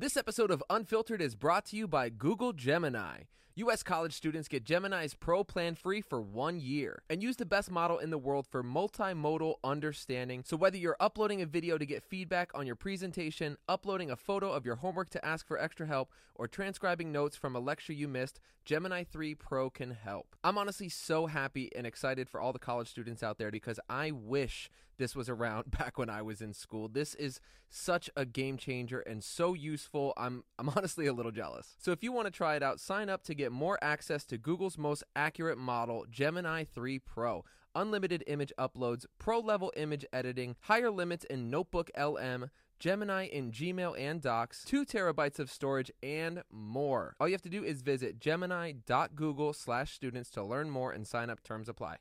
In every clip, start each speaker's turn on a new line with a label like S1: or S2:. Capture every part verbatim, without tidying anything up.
S1: This episode of Unfiltered is brought to you by Google Gemini. U S college students get Gemini's Pro plan free for one year and use the best model in the world for multimodal understanding. So whether you're uploading a video to get feedback on your presentation, uploading a photo of your homework to ask for extra help, or transcribing notes from a lecture you missed, Gemini three Pro can help. I'm honestly so happy and excited for all the college students out there because I wish this was around back when I was in school. This is such a game changer and so useful. I'm I'm honestly a little jealous. So if you want to try it out, sign up to get more access to Google's most accurate model, Gemini three Pro. Unlimited image uploads, pro-level image editing, higher limits in Notebook L M, Gemini in Gmail and Docs, two terabytes of storage, and more. All you have to do is visit gemini.google slash students to learn more and sign up. Terms apply.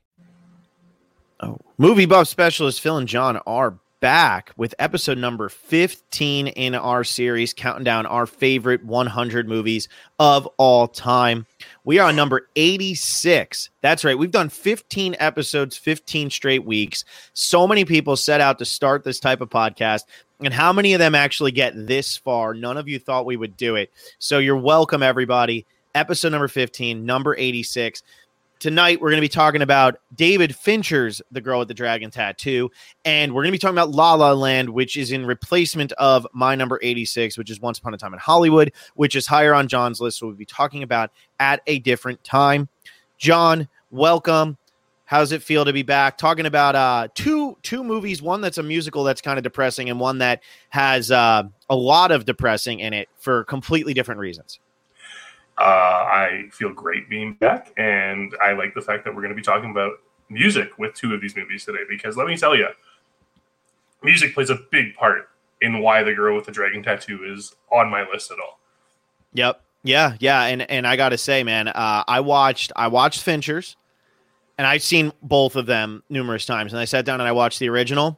S2: Oh, movie buff specialist Phil and John are back with episode number fifteen in our series, counting down our favorite one hundred movies of all time. We are on number eighty-six. That's right. We've done fifteen episodes, fifteen straight weeks. So many people set out to start this type of podcast. And how many of them actually get this far? None of you thought we would do it. So you're welcome, everybody. Episode number fifteen, number eighty-six. Tonight, we're going to be talking about David Fincher's The Girl with the Dragon Tattoo, and we're going to be talking about La La Land, which is in replacement of my number eighty-six, which is Once Upon a Time in Hollywood, which is higher on John's list, so we'll be talking about at a different time. John, welcome. How does it feel to be back? Talking about uh, two two movies, one that's a musical that's kind of depressing, and one that has uh, a lot of depressing in it for completely different reasons.
S3: Uh, I feel great being back, and I like the fact that we're going to be talking about music with two of these movies today, because let me tell you, music plays a big part in why The Girl with the Dragon Tattoo is on my list at all.
S2: Yep. Yeah. Yeah. And, and I got to say, man, uh, I watched, I watched Fincher's, and I've seen both of them numerous times, and I sat down and I watched the original.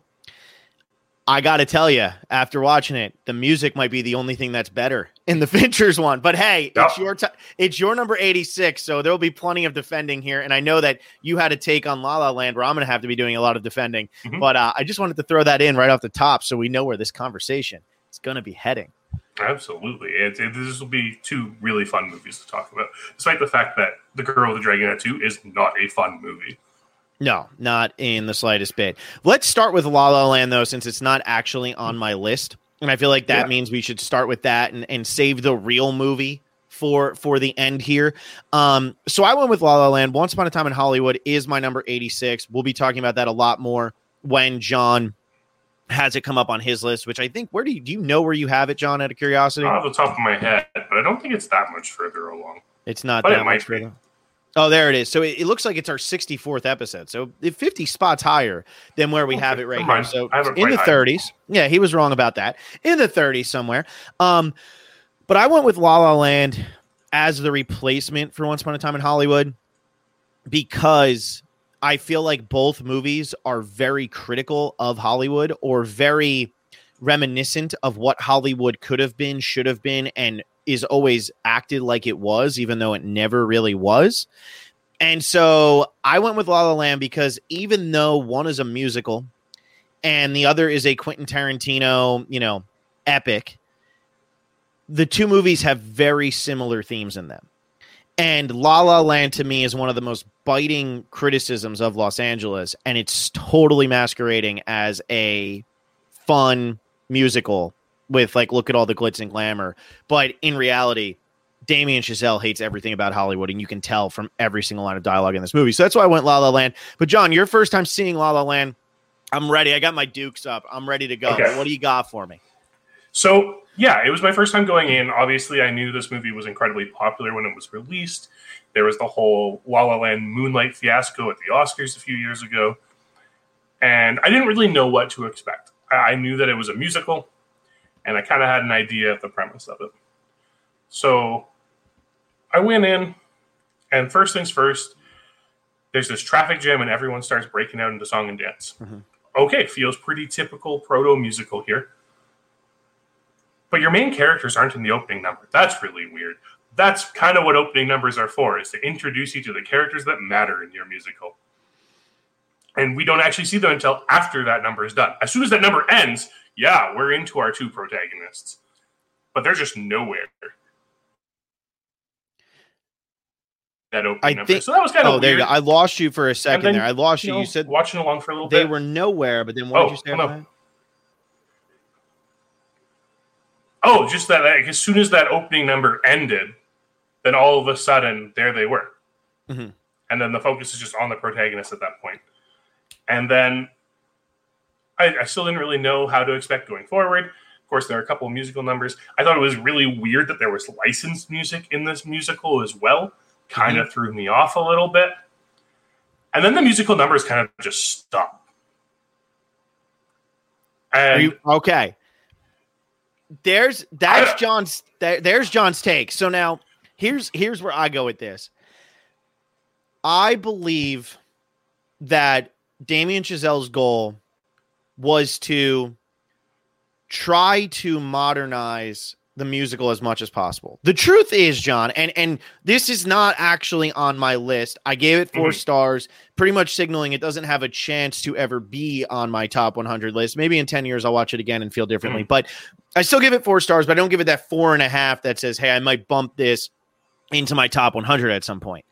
S2: I got to tell you, after watching it, the music might be the only thing that's better in the Fincher's one. But hey, yep. it's your t- it's your number eighty-six, so there'll be plenty of defending here. And I know that you had a take on La La Land where I'm going to have to be doing a lot of defending. Mm-hmm. But uh, I just wanted to throw that in right off the top so we know where this conversation is going to be heading.
S3: Absolutely. It, it, this will be two really fun movies to talk about, despite the fact that The Girl with the Dragon Tattoo is not a fun movie.
S2: No, not in the slightest bit. Let's start with La La Land, though, since it's not actually on my list. And I feel like that yeah. means we should start with that and, and save the real movie for, for the end here. Um, so I went with La La Land. Once Upon a Time in Hollywood is my number eighty-six. We'll be talking about that a lot more when John has it come up on his list, which I think, where do you, do you know where you have it, John, out of curiosity?
S3: Not off the top of my head, but I don't think it's that much further along.
S2: It's not
S3: but
S2: that
S3: it
S2: much further. Oh, there it is. So it, it looks like it's our sixty-fourth episode. So fifty spots higher than where we okay, have it right here. So in the thirties. Yeah, he was wrong about that. In the thirties somewhere. Um, but I went with La La Land as the replacement for Once Upon a Time in Hollywood because I feel like both movies are very critical of Hollywood, or very reminiscent of what Hollywood could have been, should have been, and is always acted like it was, even though it never really was. And so I went with La La Land because even though one is a musical and the other is a Quentin Tarantino, you know, epic, the two movies have very similar themes in them. And La La Land to me is one of the most biting criticisms of Los Angeles, and it's totally masquerading as a fun musical with, like, look at all the glitz and glamour. But in reality, Damien Chazelle hates everything about Hollywood, and you can tell from every single line of dialogue in this movie. So that's why I went La La Land. But John, your first time seeing La La Land, I'm ready. I got my dukes up. I'm ready to go. Okay. What do you got for me?
S3: So, yeah, it was my first time going in. Obviously, I knew this movie was incredibly popular when it was released. There was the whole La La Land Moonlight fiasco at the Oscars a few years ago. And I didn't really know what to expect. I knew that it was a musical, and I kind of had an idea of the premise of it. So I went in, and first things first, there's this traffic jam, and everyone starts breaking out into song and dance. Mm-hmm. Okay, feels pretty typical proto-musical here. But your main characters aren't in the opening number. That's really weird. That's kind of what opening numbers are for, is to introduce you to the characters that matter in your musical. And we don't actually see them until after that number is done. As soon as that number ends, yeah, we're into our two protagonists. but they're just nowhere. That opening
S2: I
S3: number.
S2: think,
S3: so that was kind of
S2: oh,
S3: weird.
S2: there you go. I lost you for a second
S3: then,
S2: there. I lost you.
S3: You, know,
S2: you said
S3: watching along for a little
S2: they
S3: bit.
S2: were nowhere, but then what
S3: oh,
S2: did you say
S3: oh,
S2: about
S3: no.
S2: that?
S3: Oh, just that like, as soon as that opening number ended, then all of a sudden there they were.
S2: Mm-hmm.
S3: And then the focus is just on the protagonist at that point. And then I, I still didn't really know how to expect going forward. Of course, there are a couple of musical numbers. I thought it was really weird that there was licensed music in this musical as well. Kind of mm-hmm. threw me off a little bit. And then the musical numbers kind of just stop. And
S2: you, okay. There's that's John's there, there's John's take. So now here's here's where I go with this. I believe that Damien Chazelle's goal was to try to modernize the musical as much as possible. The truth is, John, and and this is not actually on my list. I gave it four mm-hmm. stars, pretty much signaling it doesn't have a chance to ever be on my top one hundred list. Maybe in ten years I'll watch it again and feel differently. Mm-hmm. But I still give it four stars, but I don't give it that four and a half that says, hey, I might bump this into my top one hundred at some point.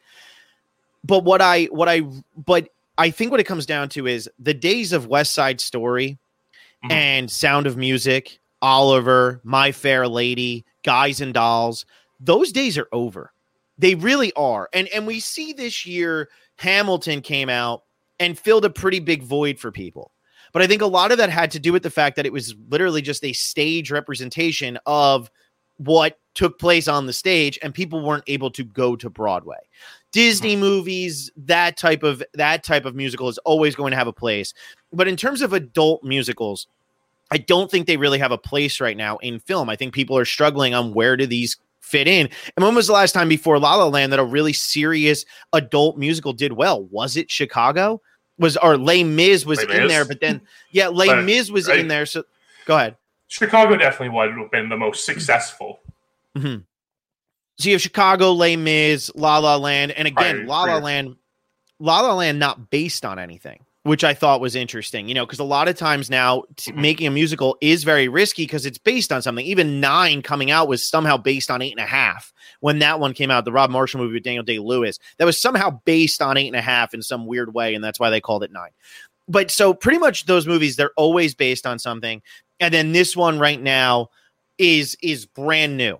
S2: But what I what I but I think what it comes down to is the days of West Side Story mm-hmm. and Sound of Music, Oliver, My Fair Lady, Guys and Dolls, those days are over. They really are. And and we see this year Hamilton came out and filled a pretty big void for people. But I think a lot of that had to do with the fact that it was literally just a stage representation of what took place on the stage, and people weren't able to go to Broadway. Disney movies, that type of that type of musical is always going to have a place. But in terms of adult musicals, I don't think they really have a place right now in film. I think people are struggling on where do these fit in. And when was the last time before La La Land that a really serious adult musical did well? Was it Chicago? Was or Les Mis was Les in Mis? there, but then yeah, Les but, Mis was right. in there. So go ahead.
S3: Chicago definitely would have been the most successful.
S2: Mm-hmm. So you have Chicago, Les Mis, La La Land, and again, right, La La right. Land, La La Land not based on anything, which I thought was interesting, you know, because a lot of times now t- making a musical is very risky because it's based on something. Even Nine coming out was somehow based on Eight and a Half. When that one came out, the Rob Marshall movie with Daniel Day-Lewis, that was somehow based on Eight and a Half in some weird way, and that's why they called it Nine. But so pretty much those movies, they're always based on something. And then this one right now is is brand new.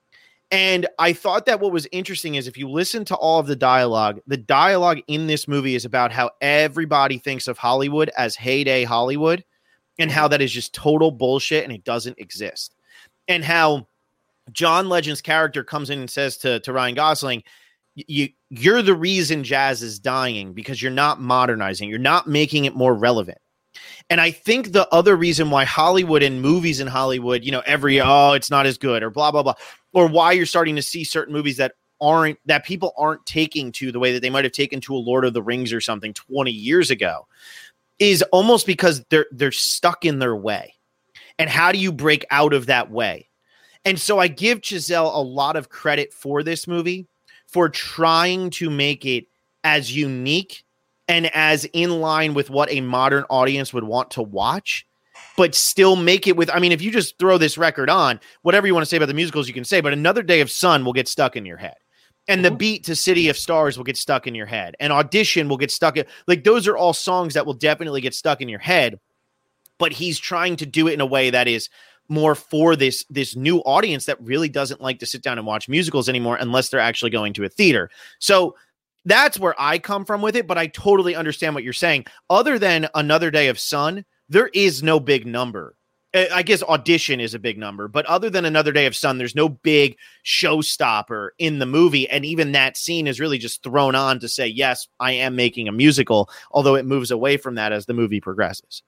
S2: And I thought that what was interesting is if you listen to all of the dialogue, the dialogue in this movie is about how everybody thinks of Hollywood as heyday Hollywood and how that is just total bullshit and it doesn't exist. And how John Legend's character comes in and says to, to Ryan Gosling, you, you're the reason jazz is dying because you're not modernizing. You're not making it more relevant. And I think the other reason why Hollywood and movies in Hollywood, you know, every, oh, it's not as good or blah, blah, blah, or why you're starting to see certain movies that aren't, that people aren't taking to the way that they might have taken to a Lord of the Rings or something twenty years ago is almost because they're, they're stuck in their way. And how do you break out of that way? And so I give Chazelle a lot of credit for this movie for trying to make it as unique and as in line with what a modern audience would want to watch, but still make it with, I mean, if you just throw this record on, whatever you want to say about the musicals, you can say, but Another Day of Sun will get stuck in your head. And mm-hmm. the beat to City of Stars will get stuck in your head. And Audition will get stuck in, like, those are all songs that will definitely get stuck in your head, but he's trying to do it in a way that is more for this, this new audience that really doesn't like to sit down and watch musicals anymore unless they're actually going to a theater. So that's where I come from with it, but I totally understand what you're saying. Other than Another Day of Sun, there is no big number. I guess Audition is a big number, but other than Another Day of Sun, there's no big showstopper in the movie. And even that scene is really just thrown on to say, yes, I am making a musical, although it moves away from that as the movie progresses.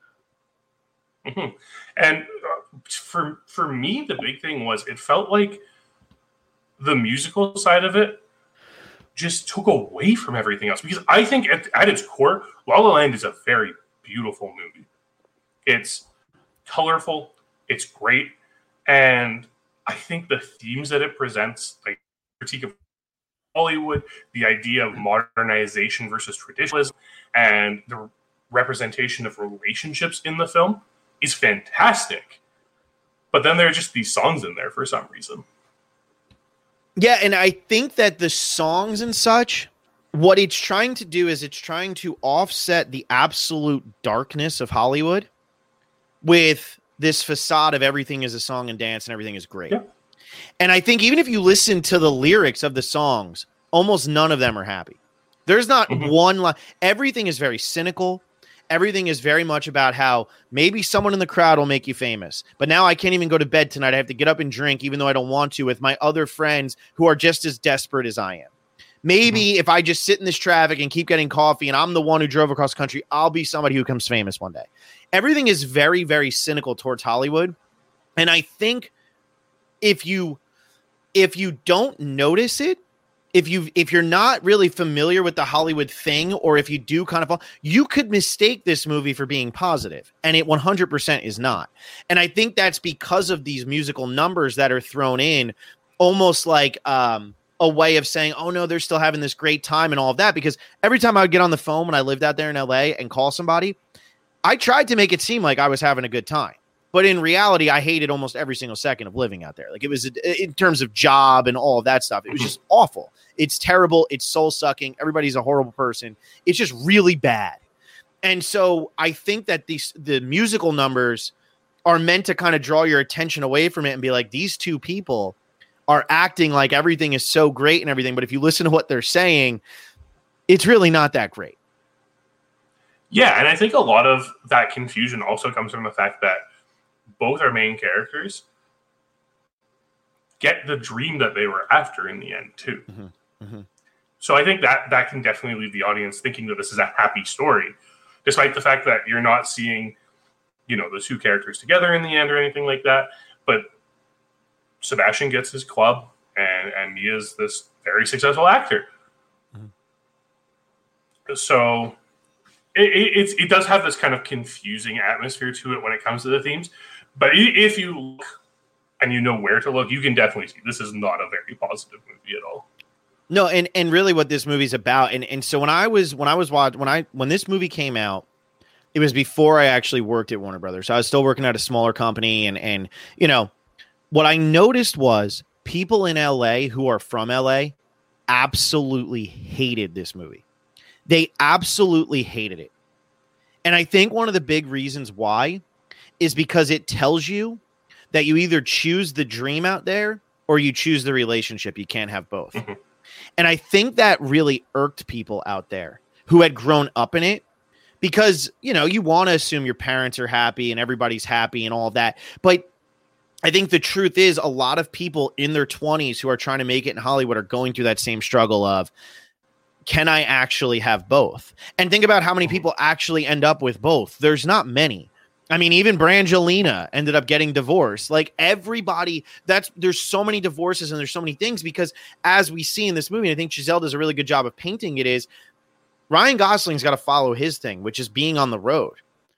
S3: Mm-hmm. And uh, for, for me, the big thing was it felt like the musical side of it just took away from everything else. Because I think at, at its core, La La Land is a very beautiful movie. It's colorful, it's great, and I think the themes that it presents, like critique of Hollywood, the idea of modernization versus traditionalism, and the representation of relationships in the film is fantastic. But then there are just these songs in there for some reason.
S2: Yeah, and I think that the songs and such, what it's trying to do is it's trying to offset the absolute darkness of Hollywood with this facade of everything is a song and dance and everything is great. Yeah. And I think even if you listen to the lyrics of the songs, almost none of them are happy. There's not mm-hmm. one line. Everything is very cynical. Everything is very much about how maybe someone in the crowd will make you famous. But now I can't even go to bed tonight. I have to get up and drink, even though I don't want to, with my other friends who are just as desperate as I am. Maybe mm-hmm. if I just sit in this traffic and keep getting coffee and I'm the one who drove across country, I'll be somebody who becomes famous one day. Everything is very, very cynical towards Hollywood. And I think if you if you don't notice it, If you if you're not really familiar with the Hollywood thing, or if you do kind of, you could mistake this movie for being positive, and it one hundred percent is not. And I think that's because of these musical numbers that are thrown in, almost like um, a way of saying, oh no, they're still having this great time and all of that. Because every time I would get on the phone when I lived out there in L A and call somebody, I tried to make it seem like I was having a good time. But in reality, I hated almost every single second of living out there. Like it was in terms of job and all of that stuff. It was just awful. It's terrible. It's soul sucking. Everybody's a horrible person. It's just really bad. And so I think that these the musical numbers are meant to kind of draw your attention away from it and be like, these two people are acting like everything is so great and everything. But if you listen to what they're saying, it's really not that great.
S3: Yeah. And I think a lot of that confusion also comes from the fact that both our main characters get the dream that they were after in the end too. Mm-hmm. Mm-hmm. So I think that that can definitely leave the audience thinking that this is a happy story, despite the fact that you're not seeing, you know, the two characters together in the end or anything like that. But Sebastian gets his club, and and Mia's this very successful actor. Mm-hmm. So it, it, it's, it does have this kind of confusing atmosphere to it when it comes to the themes. But if you look and you know where to look, you can definitely see this is not a very positive movie at all.
S2: No, and, and really what this movie's about, and, and so when I was when I was watching when I when this movie came out, it was before I actually worked at Warner Brothers. So I was still working at a smaller company, and and you know what I noticed was people in L A who are from L A absolutely hated this movie. They absolutely hated it, and I think one of the big reasons why is because it tells you that you either choose the dream out there or you choose the relationship. You can't have both. Mm-hmm. And I think that really irked people out there who had grown up in it because, you know, you want to assume your parents are happy and everybody's happy and all that. But I think the truth is a lot of people in their twenties who are trying to make it in Hollywood are going through that same struggle of, can I actually have both? And think about how many people actually end up with both. There's not many. I mean, even Brangelina ended up getting divorced. Like everybody, that's there's so many divorces and there's so many things because as we see in this movie, and I think Giselle does a really good job of painting it, is Ryan Gosling's got to follow his thing, which is being on the road.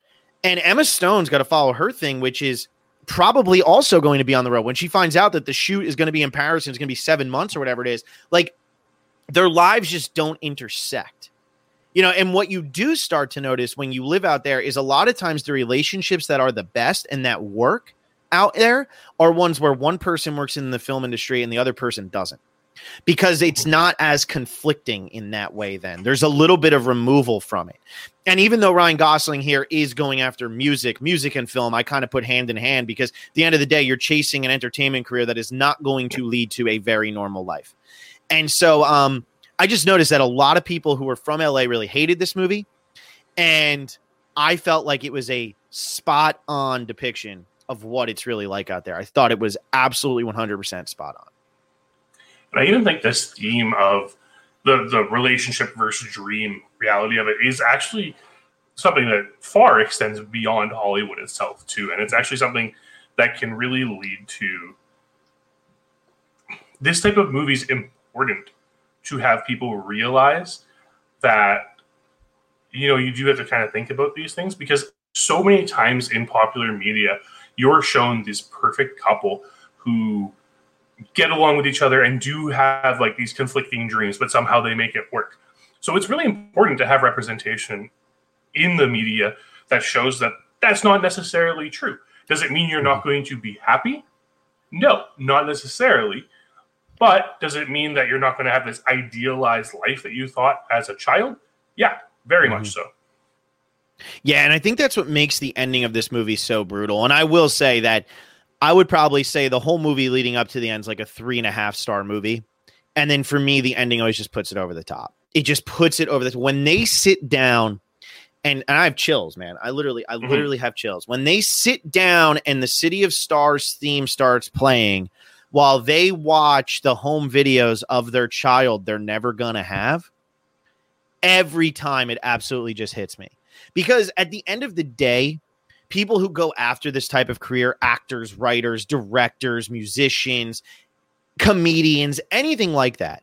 S2: And Emma Stone's got to follow her thing, which is probably also going to be on the road. When she finds out that the shoot is going to be in Paris and it's going to be seven months or whatever it is, like their lives just don't intersect. You know, and what you do start to notice when you live out there is a lot of times the relationships that are the best and that work out there are ones where one person works in the film industry and the other person doesn't, because it's not as conflicting in that way. Then there's a little bit of removal from it. And even though Ryan Gosling here is going after music, music and film, I kind of put hand in hand because at the end of the day, you're chasing an entertainment career that is not going to lead to a very normal life. And so, um, I just noticed that a lot of people who were from L A really hated this movie, and I felt like it was a spot on depiction of what it's really like out there. I thought it was absolutely one hundred percent spot on.
S3: And I even think this theme of the, the relationship versus dream reality of it is actually something that far extends beyond Hollywood itself too. And it's actually something that can really lead to this type of movies important to have people realize that, you know, you do have to kind of think about these things because so many times in popular media, you're shown this perfect couple who get along with each other and do have like these conflicting dreams, but somehow they make it work. So it's really important to have representation in the media that shows that that's not necessarily true. Does it mean you're not going to be happy? No, not necessarily. But does it mean that you're not going to have this idealized life that you thought as a child? Yeah, very mm-hmm. much so.
S2: Yeah, and I think that's what makes the ending of this movie so brutal. And I will say that I would probably say the whole movie leading up to the end is like a three and a half star movie. And then for me, the ending always just puts it over the top. It just puts it over the top. When they sit down, and, and I have chills, man. I literally, I mm-hmm. literally have chills. When they sit down and the City of Stars theme starts playing while they watch the home videos of their child they're never gonna have, every time it absolutely just hits me. Because at the end of the day, people who go after this type of career, actors, writers, directors, musicians, comedians, anything like that,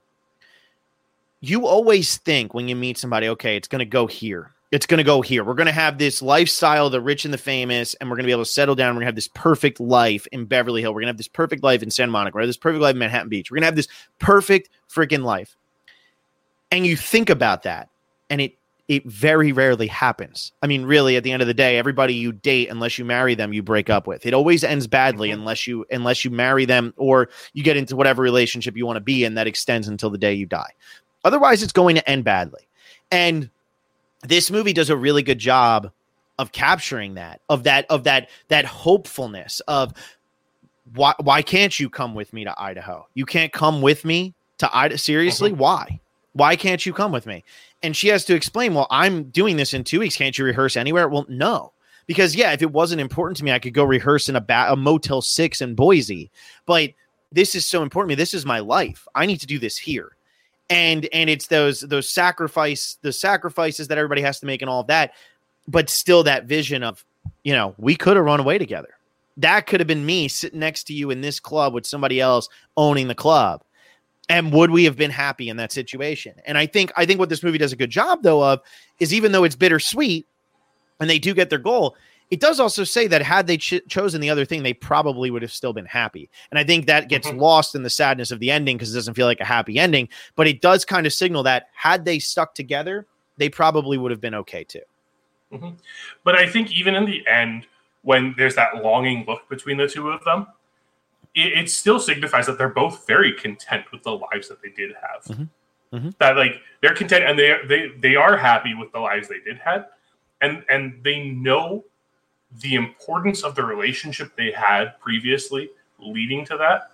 S2: you always think when you meet somebody, okay, it's going to go here. It's going to go here. We're going to have this lifestyle, the rich and the famous, and we're going to be able to settle down. We're going to have this perfect life in Beverly Hills. We're going to have this perfect life in Santa Monica. We're going to have this perfect life in Manhattan Beach. We're going to have this perfect freaking life. And you think about that, and it it very rarely happens. I mean, really, at the end of the day, everybody you date, unless you marry them, you break up with. It always ends badly mm-hmm. unless you unless you marry them or you get into whatever relationship you want to be in that extends until the day you die. Otherwise, it's going to end badly. And this movie does a really good job of capturing that, of that, of that, that hopefulness of why, why can't you come with me to Idaho? You can't come with me to Idaho. Seriously? Mm-hmm. Why? Why can't you come with me? And she has to explain, well, I'm doing this in two weeks. Can't you rehearse anywhere? Well, no, because yeah, if it wasn't important to me, I could go rehearse in a, ba- a Motel six in Boise, but this is so important to me. This is my life. I need to do this here. And, and it's those, those sacrifice, the sacrifices that everybody has to make and all of that, but still that vision of, you know, we could have run away together. That could have been me sitting next to you in this club with somebody else owning the club. And would we have been happy in that situation? And I think, I think what this movie does a good job though of is, even though it's bittersweet and they do get their goal, it does also say that had they ch- chosen the other thing, they probably would have still been happy. And I think that gets mm-hmm. lost in the sadness of the ending because it doesn't feel like a happy ending, but it does kind of signal that had they stuck together, they probably would have been okay too.
S3: Mm-hmm. But I think even in the end, when there's that longing look between the two of them, it, it still signifies that they're both very content with the lives that they did have. Mm-hmm. Mm-hmm. That like they're content and they they they are happy with the lives they did have, and and they know the importance of the relationship they had previously leading to that,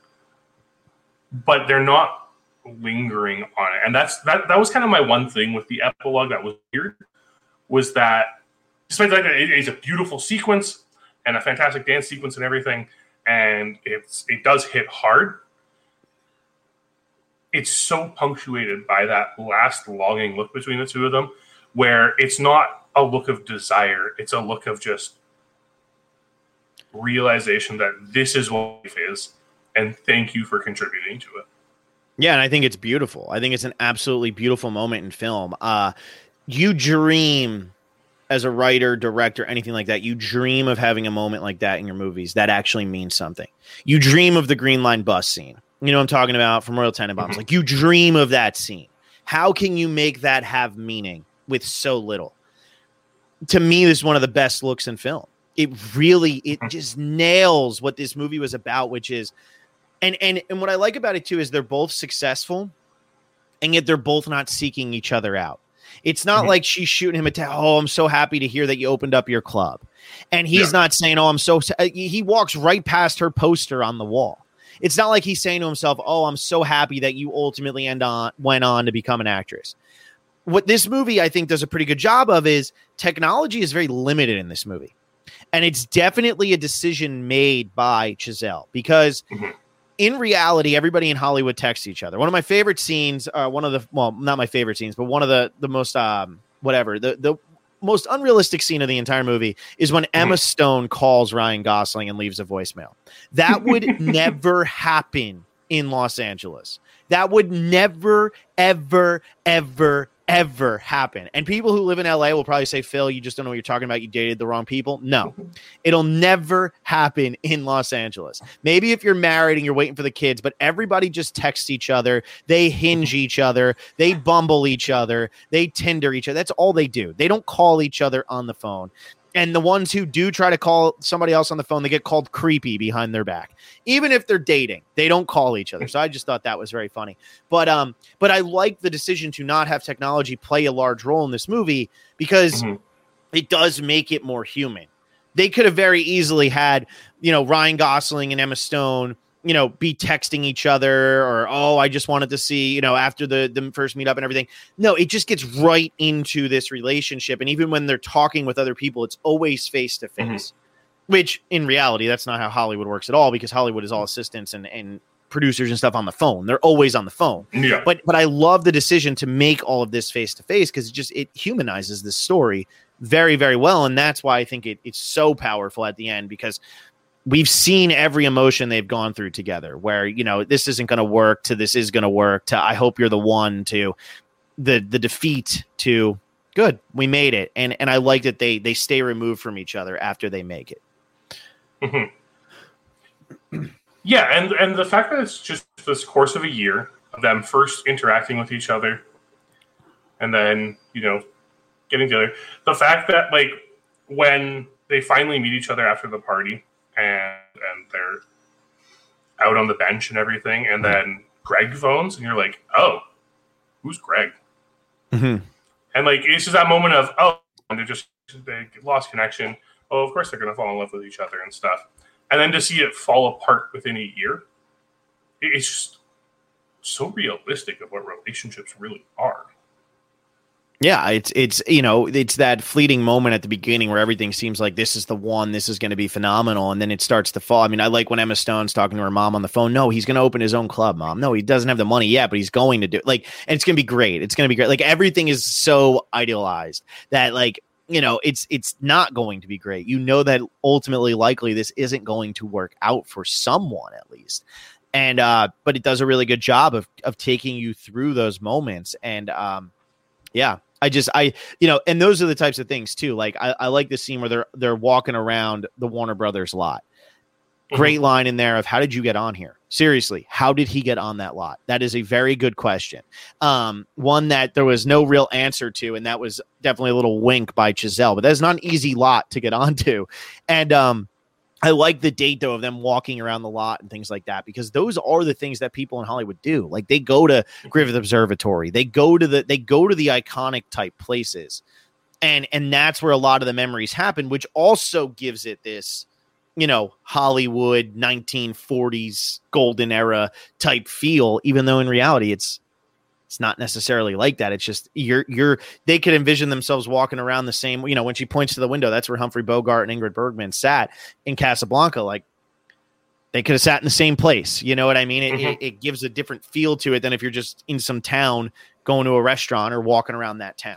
S3: but they're not lingering on it. And that's that that was kind of my one thing with the epilogue that was weird, was that despite that it is a beautiful sequence and a fantastic dance sequence and everything, and it's it does hit hard, it's so punctuated by that last longing look between the two of them, where it's not a look of desire, it's a look of just realization that this is what life is, and thank you for contributing to it.
S2: Yeah, and I think it's beautiful. I think it's an absolutely beautiful moment in film. Uh, you dream as a writer, director, anything like that, you dream of having a moment like that in your movies that actually means something. You dream of the Green Line bus scene. You know what I'm talking about from Royal Tenenbaums. Mm-hmm. Like, you dream of that scene. How can you make that have meaning with so little? To me, this is one of the best looks in film. It really, it just nails what this movie was about, which is, and, and, and what I like about it too, is they're both successful and yet they're both not seeking each other out. It's not mm-hmm. like she's shooting him a tell. Oh, I'm so happy to hear that you opened up your club. And he's yeah. not saying, oh, I'm so, he walks right past her poster on the wall. It's not like he's saying to himself, oh, I'm so happy that you ultimately end on, went on to become an actress. What this movie, I think, does a pretty good job of is technology is very limited in this movie. And it's definitely a decision made by Chazelle, because mm-hmm. in reality, everybody in Hollywood texts each other. One of my favorite scenes, uh, one of the, well, not my favorite scenes, but one of the, the most, um, whatever, the, the most unrealistic scene of the entire movie is when Emma Stone calls Ryan Gosling and leaves a voicemail. That would never happen in Los Angeles. That would never, ever, ever, ever happen. And people who live in L A will probably say, Phil, you just don't know what you're talking about. You dated the wrong people. No, it'll never happen in Los Angeles. Maybe if you're married and you're waiting for the kids, but everybody just texts each other. They hinge each other. They Bumble each other. They Tinder each other. That's all they do. They don't call each other on the phone. And the ones who do try to call somebody else on the phone, they get called creepy behind their back. Even if they're dating, they don't call each other. So I just thought that was very funny. But um, but I like the decision to not have technology play a large role in this movie because mm-hmm. it does make it more human. They could have very easily had, you know, Ryan Gosling and Emma Stone, you know, be texting each other or, oh, I just wanted to see, you know, after the, the first meetup and everything. No, it just gets right into this relationship. And even when they're talking with other people, it's always face to face, which in reality, that's not how Hollywood works at all, because Hollywood is all assistants and, and producers and stuff on the phone. They're always on the phone.
S3: Yeah.
S2: But, but I love the decision to make all of this face to face because it just, it humanizes this story very, very well. And that's why I think it, it's so powerful at the end, because we've seen every emotion they've gone through together where, you know, this isn't going to work to this is going to work to I hope you're the one to the the defeat to good. We made it. And and I like that they they stay removed from each other after they make it.
S3: Mm-hmm. Yeah. And, and the fact that it's just this course of a year of them first interacting with each other and then, you know, getting together. The fact that, like, when they finally meet each other after the party and and they're out on the bench and everything, and then Greg phones, and you're like, oh, who's Greg?
S2: Mm-hmm.
S3: And, like, it's just that moment of, oh, and they just they lost connection. Oh, of course they're going to fall in love with each other and stuff. And then to see it fall apart within a year, it's just so realistic of what relationships really are.
S2: Yeah, it's, it's you know, it's that fleeting moment at the beginning where everything seems like this is the one, this is going to be phenomenal, and then it starts to fall. I mean, I like when Emma Stone's talking to her mom on the phone. No, he's going to open his own club, Mom. No, he doesn't have the money yet, but he's going to do it. Like, and it's going to be great. It's going to be great. Like, everything is so idealized that, like, you know, it's it's not going to be great. You know that ultimately, likely, this isn't going to work out for someone at least. And uh, but it does a really good job of of taking you through those moments. And um, yeah. I just, I, you know, and those are the types of things too. Like, I, I like the scene where they're, they're walking around the Warner Brothers lot. Great mm-hmm. line in there of, how did you get on here? Seriously, how did he get on that lot? That is a very good question. Um, one that there was no real answer to, and that was definitely a little wink by Chazelle, but that's not an easy lot to get onto. And, um, I like the date though of them walking around the lot and things like that, because those are the things that people in Hollywood do. Like, they go to Griffith Observatory, they go to the, they go to the iconic type places. And, and that's where a lot of the memories happen, which also gives it this, you know, Hollywood nineteen forties golden era type feel, even though in reality it's, it's not necessarily like that. It's just you're you're they could envision themselves walking around the same, you know, when she points to the window, that's where Humphrey Bogart and Ingrid Bergman sat in Casablanca. Like, they could have sat in the same place. You know what I mean? It, mm-hmm. it, it gives a different feel to it than if you're just in some town going to a restaurant or walking around that town.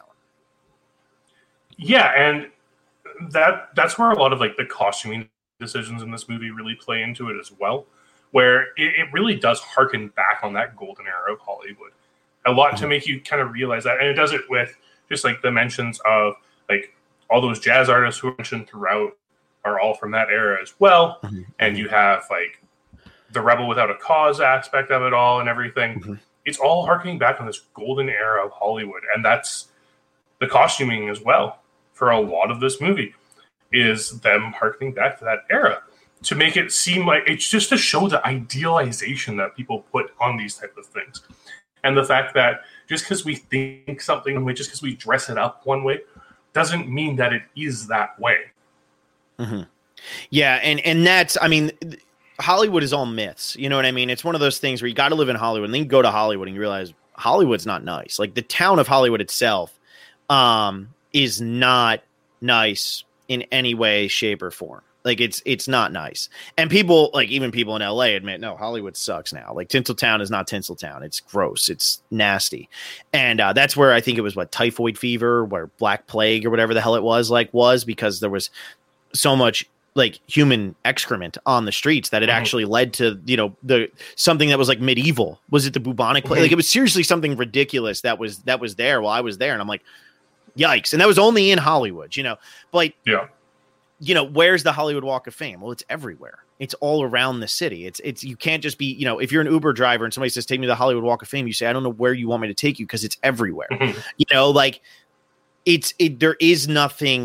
S3: Yeah, and that that's where a lot of, like, the costuming decisions in this movie really play into it as well, where it, it really does harken back on that golden era of Hollywood. A lot to make you kind of realize that. And it does it with just, like, the mentions of, like, all those jazz artists who are mentioned throughout are all from that era as well. Mm-hmm. And you have, like, the Rebel Without a Cause aspect of it all and everything. Mm-hmm. It's all harkening back on this golden era of Hollywood. And that's the costuming as well for a lot of this movie, is them harkening back to that era to make it seem like it's just to show the idealization that people put on these type of things. And the fact that just because we think something one way, just because we dress it up one way, doesn't mean that it is that way.
S2: Mm-hmm. Yeah, and and that's, I mean, Hollywood is all myths. You know what I mean? It's one of those things where you got to live in Hollywood, and then you go to Hollywood and you realize Hollywood's not nice. Like, the town of Hollywood itself um, is not nice in any way, shape, or form. Like, it's it's not nice. And people, like, even people in L A admit, no, Hollywood sucks now. Like, Tinseltown is not Tinseltown. It's gross. It's nasty. And uh, that's where I think it was, what, typhoid fever, where Black Plague or whatever the hell it was, like, was because there was so much, like, human excrement on the streets that it mm-hmm. actually led to, you know, the something that was, like, medieval. Was it the bubonic plague? Mm-hmm. Like, it was seriously something ridiculous that was that was there while I was there. And I'm like, yikes. And that was only in Hollywood, you know. But, like,
S3: yeah.
S2: You know, where's the Hollywood Walk of Fame? Well, it's everywhere. It's all around the city. It's, it's, you can't just be, you know, if you're an Uber driver and somebody says, take me to the Hollywood Walk of Fame, you say, I don't know where you want me to take you, because it's everywhere. Mm-hmm. You know, like, it's, it, there is nothing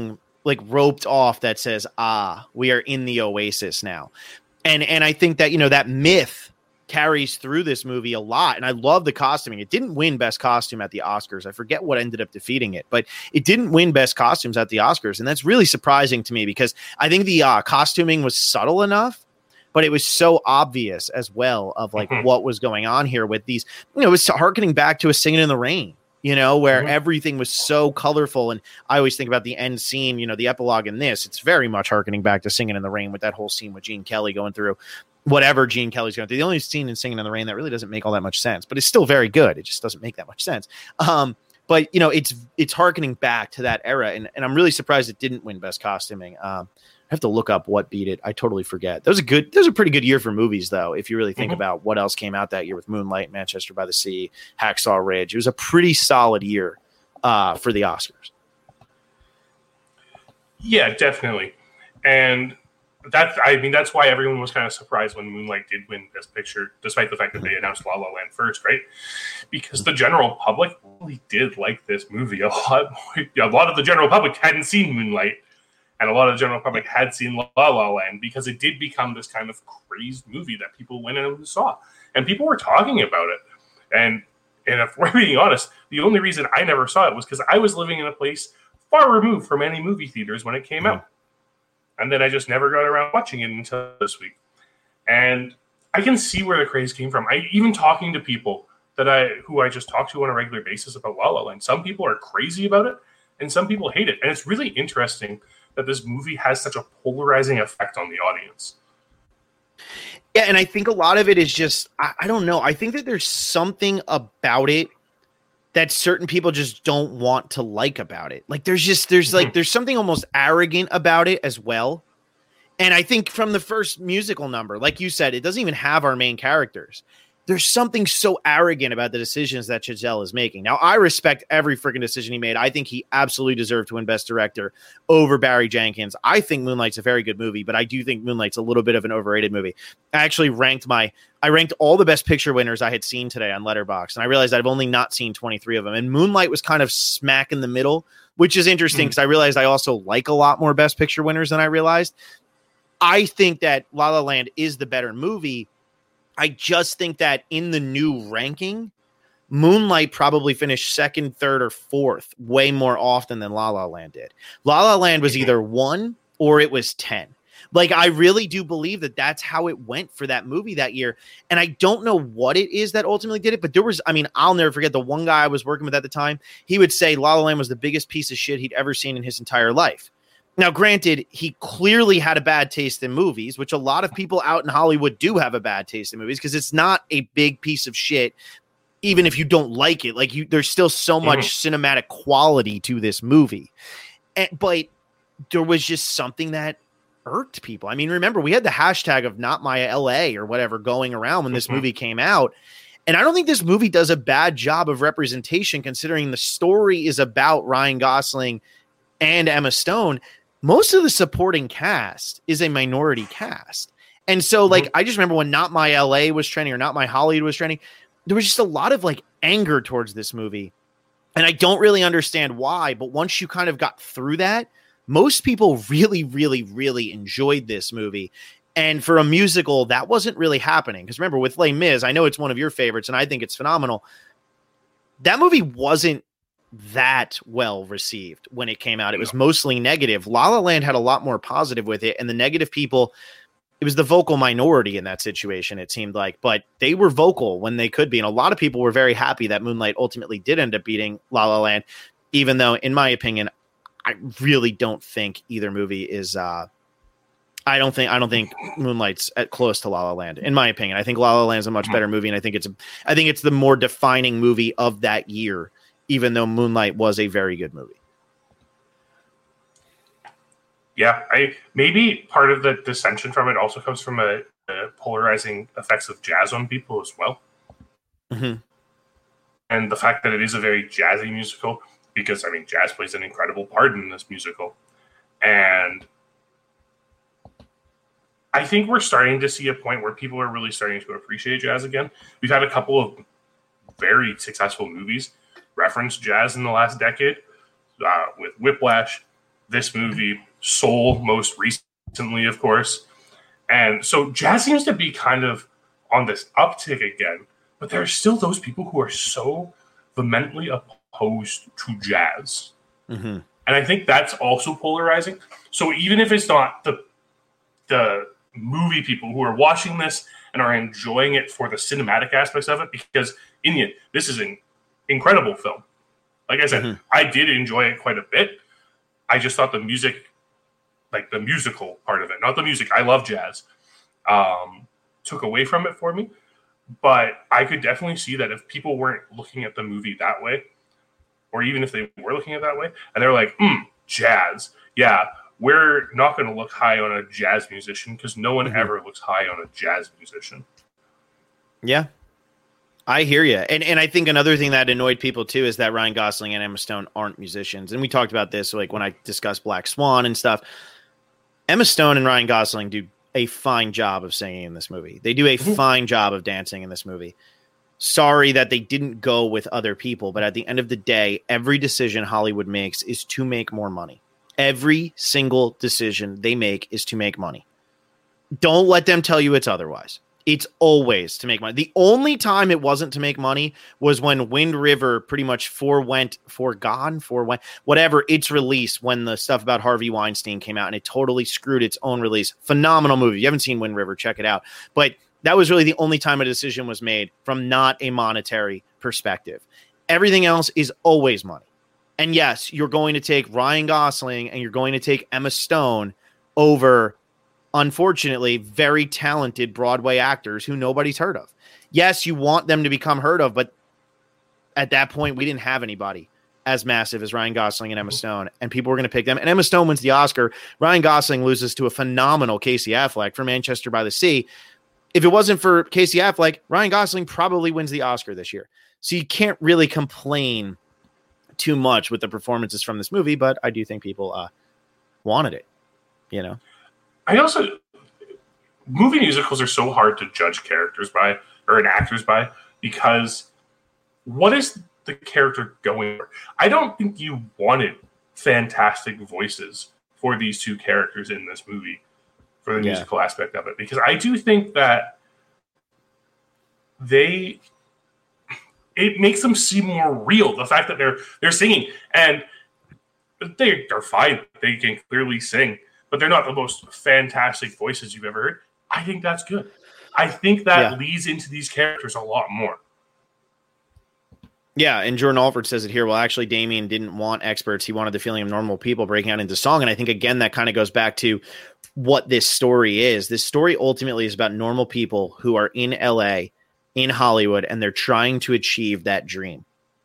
S2: like roped off that says, ah, we are in the Oasis now. And and I think that, you know, that myth carries through this movie a lot. And I love the costuming. It didn't win Best Costume at the Oscars. I forget what ended up defeating it, but it didn't win Best Costumes at the Oscars. And that's really surprising to me because I think the uh, costuming was subtle enough, but it was so obvious as well of like mm-hmm. what was going on here with these, you know, it was harkening back to a Singing in the Rain, you know, where mm-hmm. everything was so colorful. And I always think about the end scene, you know, the epilogue in this, it's very much harkening back to Singing in the Rain with that whole scene with Gene Kelly going through whatever Gene Kelly's going through. The only scene in Singing in the Rain that really doesn't make all that much sense, but it's still very good. It just doesn't make that much sense. Um, but you know, it's, it's harkening back to that era. And, and I'm really surprised it didn't win Best Costuming. Um, I have to look up what beat it. I totally forget. That was a good, that was a pretty good year for movies though. If you really think mm-hmm. about what else came out that year with Moonlight, Manchester by the Sea, Hacksaw Ridge, it was a pretty solid year uh, for the Oscars.
S3: Yeah, definitely. And that's, I mean, that's why everyone was kind of surprised when Moonlight did win Best Picture, despite the fact that they announced La La Land first, right? Because the general public really did like this movie a lot. A lot of the general public hadn't seen Moonlight. And a lot of the general public had seen La La Land because it did become this kind of crazed movie that people went and saw. And people were talking about it. And and if we're being honest, the only reason I never saw it was because I was living in a place far removed from any movie theaters when it came out. And then I just never got around watching it until this week. And I can see where the craze came from. I even talking to people that I who I just talk to on a regular basis about La La Land. Some people are crazy about it, and some people hate it. And it's really interesting that this movie has such a polarizing effect on the audience.
S2: Yeah, and I think a lot of it is just, I, I don't know. I think that there's something about it that certain people just don't want to like about it. Like there's just, there's like, there's something almost arrogant about it as well. And I think from the first musical number, like you said, it doesn't even have our main characters. There's something so arrogant about the decisions that Chazelle is making. Now, I respect every freaking decision he made. I think he absolutely deserved to win Best Director over Barry Jenkins. I think Moonlight's a very good movie, but I do think Moonlight's a little bit of an overrated movie. I actually ranked my, I ranked all the Best Picture winners I had seen today on Letterboxd, and I realized I've only not seen twenty-three of them. And Moonlight was kind of smack in the middle, which is interesting because mm. I realized I also like a lot more Best Picture winners than I realized. I think that La La Land is the better movie. I just think that in the new ranking, Moonlight probably finished second, third, or fourth way more often than La La Land did. La La Land was either one or it was ten. Like, I really do believe that that's how it went for that movie that year. And I don't know what it is that ultimately did it, but there was, I mean, I'll never forget the one guy I was working with at the time. He would say La La Land was the biggest piece of shit he'd ever seen in his entire life. Now, granted, he clearly had a bad taste in movies, which a lot of people out in Hollywood do have a bad taste in movies because it's not a big piece of shit, even if you don't like it. Like, you, there's still so much mm-hmm. cinematic quality to this movie. And, but there was just something that irked people. I mean, remember, we had the hashtag of Not My L A or whatever going around when this mm-hmm. movie came out. And I don't think this movie does a bad job of representation considering the story is about Ryan Gosling and Emma Stone. Most of the supporting cast is a minority cast. And so, like, mm-hmm. I just remember when Not My L A was trending or Not My Hollywood was trending, there was just a lot of, like, anger towards this movie. And I don't really understand why, but once you kind of got through that, most people really, really, really enjoyed this movie. And for a musical, that wasn't really happening. Because remember, with Les Mis, I know it's one of your favorites, and I think it's phenomenal. That movie wasn't that well received when it came out. It was mostly negative. La La Land had a lot more positive with it, and the negative people, it was the vocal minority in that situation, it seemed like, but they were vocal when they could be. And a lot of people were very happy that Moonlight ultimately did end up beating La La Land, even though, in my opinion, I really don't think either movie is, uh, I don't think, I don't think Moonlight's at close to La La Land, in my opinion. I think La La Land is a much better movie. And I think it's, a, I think it's the more defining movie of that year, even though Moonlight was a very good movie.
S3: Yeah, I maybe part of the dissension from it also comes from a, a polarizing effects of jazz on people as well.
S2: Mm-hmm.
S3: And the fact that it is a very jazzy musical, because, I mean, jazz plays an incredible part in this musical. And I think we're starting to see a point where people are really starting to appreciate jazz again. We've had a couple of very successful movies reference jazz in the last decade, uh, with Whiplash, this movie, Soul most recently, of course. And so jazz seems to be kind of on this uptick again, but there are still those people who are so vehemently opposed to jazz.
S2: Mm-hmm.
S3: And I think that's also polarizing. So even if it's not the the movie people who are watching this and are enjoying it for the cinematic aspects of it, because in the end, this is an incredible film. Like I said, mm-hmm. I did enjoy it quite a bit. I just thought the music, like the musical part of it, not the music, I love jazz, um, took away from it for me. But I could definitely see that if people weren't looking at the movie that way, or even if they were looking at it that way, and they're like, hmm, jazz. Yeah, we're not going to look high on a jazz musician because no one mm-hmm. ever looks high on a jazz musician.
S2: Yeah, I hear you. And and I think another thing that annoyed people too is that Ryan Gosling and Emma Stone aren't musicians. And we talked about this like when I discussed Black Swan and stuff. Emma Stone and Ryan Gosling do a fine job of singing in this movie. They do a mm-hmm. fine job of dancing in this movie. Sorry that they didn't go with other people, but at the end of the day, every decision Hollywood makes is to make more money. Every single decision they make is to make money. Don't let them tell you it's otherwise. It's always to make money. The only time it wasn't to make money was when Wind River pretty much forewent, foregone, forewent, whatever its release when the stuff about Harvey Weinstein came out and it totally screwed its own release. Phenomenal movie. If you haven't seen Wind River, check it out. But that was really the only time a decision was made from not a monetary perspective. Everything else is always money. And yes, you're going to take Ryan Gosling and you're going to take Emma Stone over, unfortunately, very talented Broadway actors who nobody's heard of. Yes, you want them to become heard of, but at that point, we didn't have anybody as massive as Ryan Gosling and Emma Stone, and people were going to pick them. And Emma Stone wins the Oscar. Ryan Gosling loses to a phenomenal Casey Affleck for Manchester by the Sea. If it wasn't for Casey Affleck, Ryan Gosling probably wins the Oscar this year. So you can't really complain too much with the performances from this movie, but I do think people uh, wanted it, you know?
S3: I also, movie musicals are so hard to judge characters by, or an actors by, because what is the character going for? I don't think you wanted fantastic voices for these two characters in this movie for the yeah. musical aspect of it, because I do think that they, it makes them seem more real. The fact that they're they're singing, and they are fine, they can clearly sing, but they're not the most fantastic voices you've ever heard. I think that's good. I think that yeah. leads into these characters a lot more.
S2: Yeah, and Jordan Alford says it here. Well, actually, Damien didn't want experts. He wanted the feeling of normal people breaking out into song. And I think, again, that kind of goes back to what this story is. This story ultimately is about normal people who are in L A, in Hollywood, and they're trying to achieve that dream.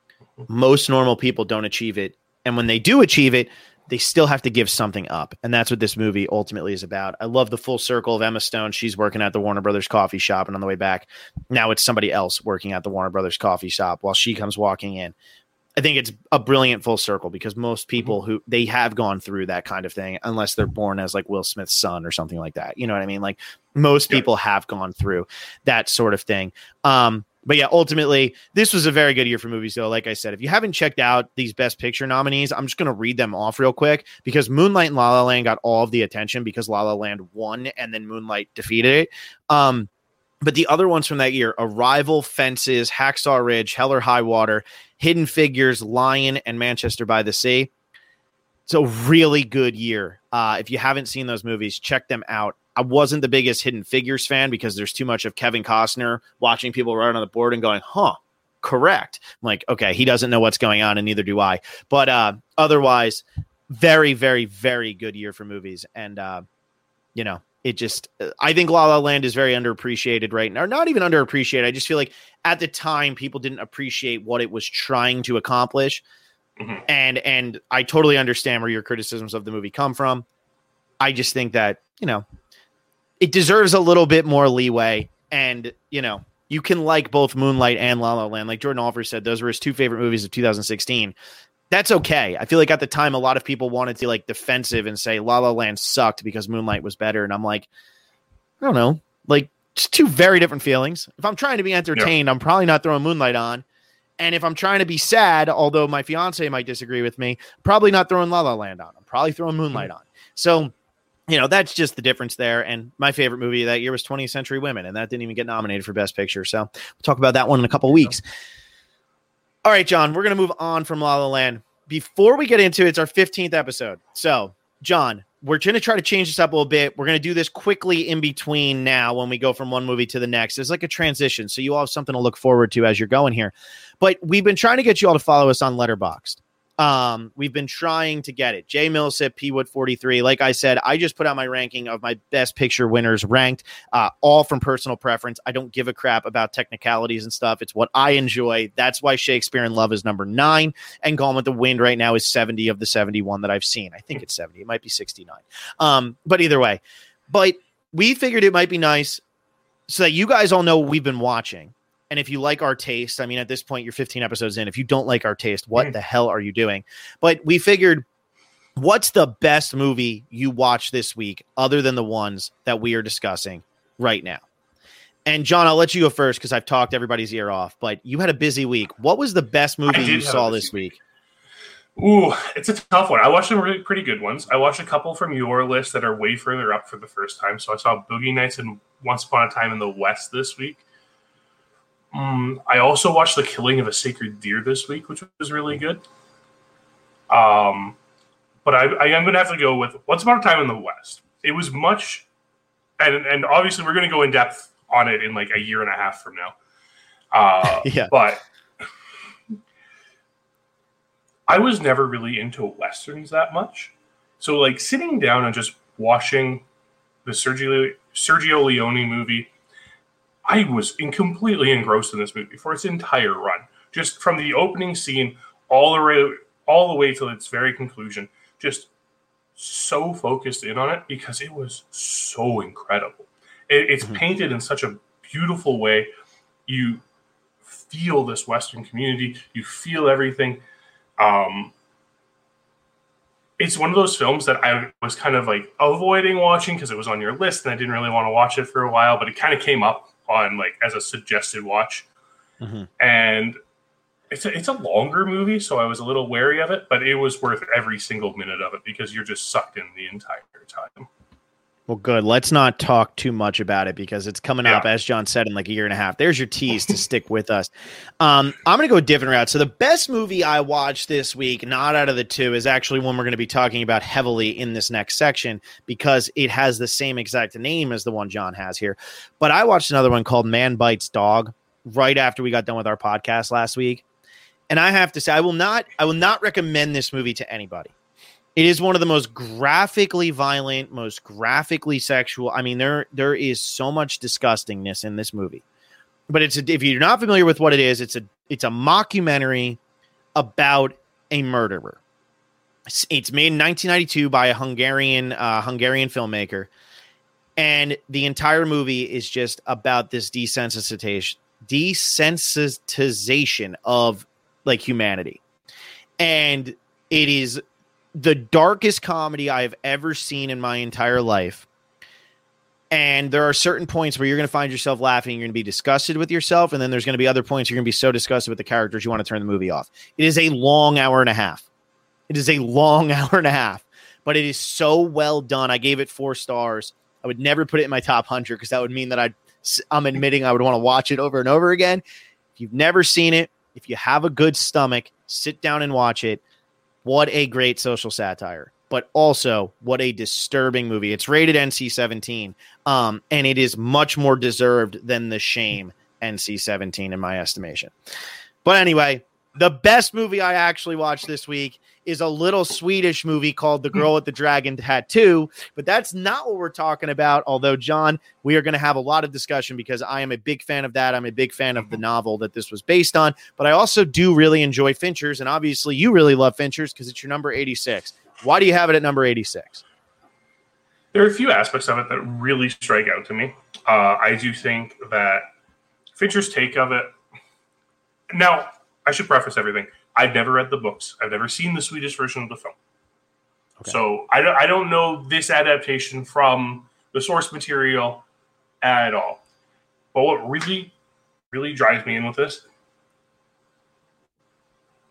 S2: Most normal people don't achieve it. And when they do achieve it, they still have to give something up. And that's what this movie ultimately is about. I love the full circle of Emma Stone. She's working at the Warner Brothers coffee shop, and on the way back, now it's somebody else working at the Warner Brothers coffee shop while she comes walking in. I think it's a brilliant full circle because most people who they have gone through that kind of thing, unless they're born as like Will Smith's son or something like that. You know what I mean? Like most people have gone through that sort of thing. Um, But yeah, ultimately, this was a very good year for movies, though. Like I said, if you haven't checked out these Best Picture nominees, I'm just going to read them off real quick because Moonlight and La La Land got all of the attention because La La Land won and then Moonlight defeated it. Um, but the other ones from that year, Arrival, Fences, Hacksaw Ridge, Hell or High Water, Hidden Figures, Lion, and Manchester by the Sea. It's a really good year. Uh, if you haven't seen those movies, check them out. I wasn't the biggest Hidden Figures fan because there's too much of Kevin Costner watching people run on the board and going, huh, correct. I'm like, okay, he doesn't know what's going on and neither do I. But uh, otherwise, very, very, very good year for movies. And, uh, you know, it just, I think La La Land is very underappreciated right now. Not even underappreciated. I just feel like at the time, people didn't appreciate what it was trying to accomplish. Mm-hmm. And, and I totally understand where your criticisms of the movie come from. I just think that, you know, it deserves a little bit more leeway. And, you know, you can like both Moonlight and La La Land. Like Jordan Alford said, those were his two favorite movies of two thousand sixteen. That's okay. I feel like at the time, a lot of people wanted to like defensive and say La La Land sucked because Moonlight was better. And I'm like, I don't know, like just two very different feelings. If I'm trying to be entertained, yeah. I'm probably not throwing Moonlight on. And if I'm trying to be sad, although my fiance might disagree with me, probably not throwing La La Land on. I'm probably throwing Moonlight on. So, you know, that's just the difference there. And my favorite movie that year was twentieth Century Women, and that didn't even get nominated for Best Picture. So we'll talk about that one in a couple weeks. All right, John, we're going to move on from La La Land. Before we get into it, it's our fifteenth episode. So, John, we're going to try to change this up a little bit. We're going to do this quickly in between now when we go from one movie to the next. It's like a transition, so you all have something to look forward to as you're going here. But we've been trying to get you all to follow us on Letterboxd. Um, we've been trying to get it. J Millsip, P Wood forty-three. Like I said, I just put out my ranking of my Best Picture winners ranked, uh, all from personal preference. I don't give a crap about technicalities and stuff. It's what I enjoy. That's why Shakespeare in Love is number nine, and Gone with the Wind right now is seventy of the seventy-one that I've seen. I think it's seventy. It might be sixty-nine. Um, but either way, but we figured it might be nice so that you guys all know what we've been watching. And if you like our taste, I mean, at this point, you're fifteen episodes in. If you don't like our taste, what mm. the hell are you doing? But we figured, what's the best movie you watched this week other than the ones that we are discussing right now? And John, I'll let you go first because I've talked everybody's ear off. But you had a busy week. What was the best movie you saw this week?
S3: week? Ooh, it's a tough one. I watched some really pretty good ones. I watched a couple from your list that are way further up for the first time. So I saw Boogie Nights and Once Upon a Time in the West this week. Um, I also watched The Killing of a Sacred Deer this week, which was really good. Um, but I, I am going to have to go with Once Upon a Time in the West. It was much, and and obviously we're going to go in depth on it in like a year and a half from now. Uh, yeah. But I was never really into Westerns that much. So like sitting down and just watching the Sergio, Sergio Leone movie, I was in completely engrossed in this movie for its entire run, just from the opening scene all the way, all the way to its very conclusion. Just so focused in on it because it was so incredible. It, it's mm-hmm. painted in such a beautiful way. You feel this Western community. You feel everything. Um, it's one of those films that I was kind of like avoiding watching because it was on your list and I didn't really want to watch it for a while, but it kind of came up on like as a suggested watch. Mm-hmm. And it's a, it's a longer movie, so I was a little wary of it, but it was worth every single minute of it because you're just sucked in the entire time.
S2: Well, good. Let's not talk too much about it because it's coming yeah. up, as John said, in like a year and a half. There's your tease to stick with us. Um, I'm going to go a different route. So the best movie I watched this week, not out of the two, is actually one we're going to be talking about heavily in this next section because it has the same exact name as the one John has here. But I watched another one called Man Bites Dog right after we got done with our podcast last week. And I have to say, I will not, I will not recommend this movie to anybody. It is one of the most graphically violent, most graphically sexual. I mean, there there is so much disgustingness in this movie. But it's a, if you're not familiar with what it is, it's a it's a mockumentary about a murderer. It's, it's made in nineteen ninety-two by a Hungarian uh, Hungarian filmmaker, and the entire movie is just about this desensitization desensitization of like humanity, and it is the darkest comedy I have ever seen in my entire life. And there are certain points where you're going to find yourself laughing. You're going to be disgusted with yourself. And then there's going to be other points you're going to be so disgusted with the characters you want to turn the movie off. It is a long hour and a half. It is a long hour and a half. But it is so well done. I gave it four stars. I would never put it in my top one hundred because that would mean that I'd, I'm admitting I would want to watch it over and over again. If you've never seen it, if you have a good stomach, sit down and watch it. What a great social satire, but also what a disturbing movie. It's rated N C seventeen, um, and it is much more deserved than the shame N C seventeen in my estimation. But anyway, the best movie I actually watched this week is a little Swedish movie called The Girl with the Dragon Tattoo, but that's not what we're talking about. Although, John, we are going to have a lot of discussion because I am a big fan of that. I'm a big fan of the novel that this was based on, but I also do really enjoy Fincher's, and obviously you really love Fincher's because it's your number eighty-six. Why do you have it at number eighty-six?
S3: There are a few aspects of it that really strike out to me. Uh, I do think that Fincher's take of it. Now, I should preface everything. I've never read the books. I've never seen the Swedish version of the film. Okay. So I don't, I don't know this adaptation from the source material at all. But what really, really drives me in with this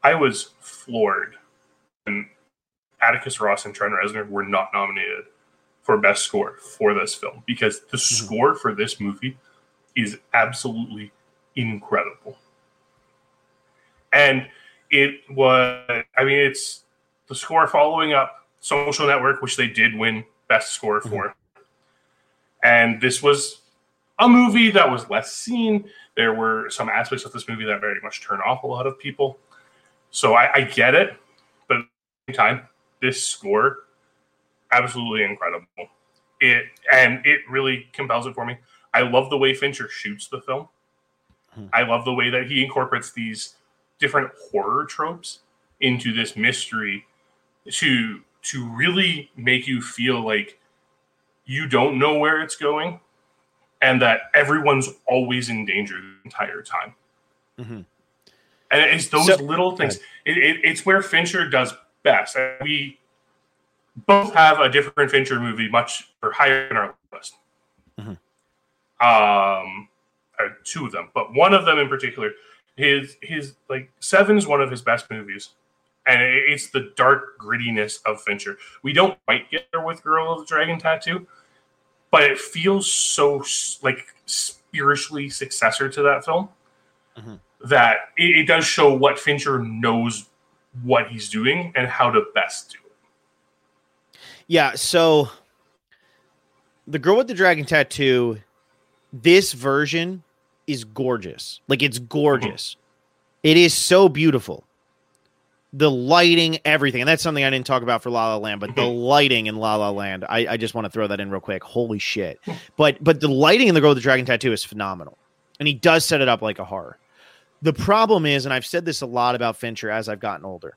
S3: I was floored when Atticus Ross and Trent Reznor were not nominated for Best Score for this film, because the mm-hmm. score for this movie is absolutely incredible. And it was, I mean, it's the score following up Social Network, which they did win Best Score for. Mm-hmm. And this was a movie that was less seen. There were some aspects of this movie that very much turn off a lot of people. So I, I get it, but at the same time, this score, absolutely incredible. It and it really compels it for me. I love the way Fincher shoots the film. Hmm. I love the way that he incorporates these different horror tropes into this mystery to to really make you feel like you don't know where it's going and that everyone's always in danger the entire time. Mm-hmm. And it's those so, little things. It, it, it's where Fincher does best. We both have a different Fincher movie much or higher in our list. Mm-hmm. Um, or two of them, but one of them in particular, his his like Seven is one of his best movies, and it's the dark grittiness of Fincher. We don't quite get there with Girl with the Dragon Tattoo, but it feels so like spiritually successor to that film. Mm-hmm. That it, it does show what Fincher knows what he's doing and how to best do it.
S2: Yeah, so The Girl with the Dragon Tattoo, this version is gorgeous. Like, it's gorgeous. Mm-hmm. It is so beautiful. The lighting, everything. And that's something I didn't talk about for La La Land, but the lighting in La La Land, I, I just want to throw that in real quick. Holy shit. But but the lighting in The Girl with the Dragon Tattoo is phenomenal. And he does set it up like a horror. The problem is, and I've said this a lot about Fincher as I've gotten older,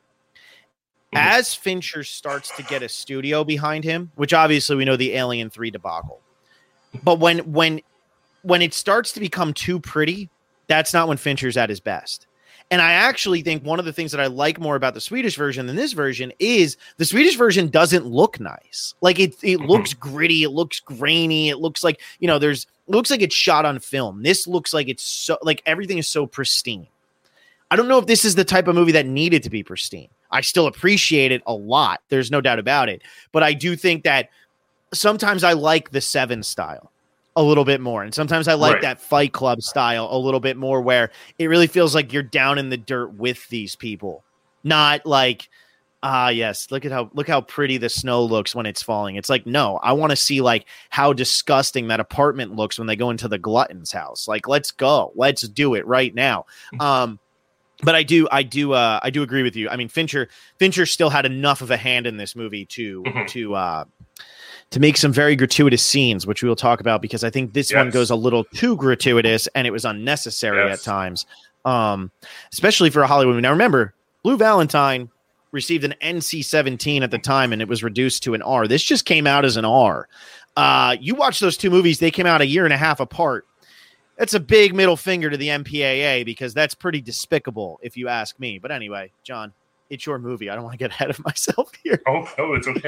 S2: as Fincher starts to get a studio behind him, which obviously we know the Alien three debacle, but when when when it starts to become too pretty, that's not when Fincher's at his best. And I actually think one of the things that I like more about the Swedish version than this version is the Swedish version doesn't look nice. Like it, it looks gritty. It looks grainy. It looks like, you know, there's, it looks like it's shot on film. This looks like it's so, like everything is so pristine. I don't know if this is the type of movie that needed to be pristine. I still appreciate it a lot. There's no doubt about it. But I do think that sometimes I like the Seven style a little bit more. And sometimes I like right. that Fight Club style a little bit more, where it really feels like you're down in the dirt with these people. Not like, ah, yes, look at how, look how pretty the snow looks when it's falling. It's like, no, I want to see like how disgusting that apartment looks when they go into the glutton's house. Like, let's go, let's do it right now. Um, But I do, I do, uh, I do agree with you. I mean, Fincher, Fincher still had enough of a hand in this movie to, mm-hmm. to, uh, to make some very gratuitous scenes, which we will talk about, because I think this yes. one goes a little too gratuitous and it was unnecessary yes. at times, um, especially for a Hollywood movie. Now, remember, Blue Valentine received an N C seventeen at the time, and it was reduced to an R. This just came out as an R. Uh, you watch those two movies; they came out a year and a half apart. That's a big middle finger to the M P A A, because that's pretty despicable, if you ask me. But anyway, John, it's your movie. I don't want to get ahead of myself here.
S3: Oh, no, it's okay.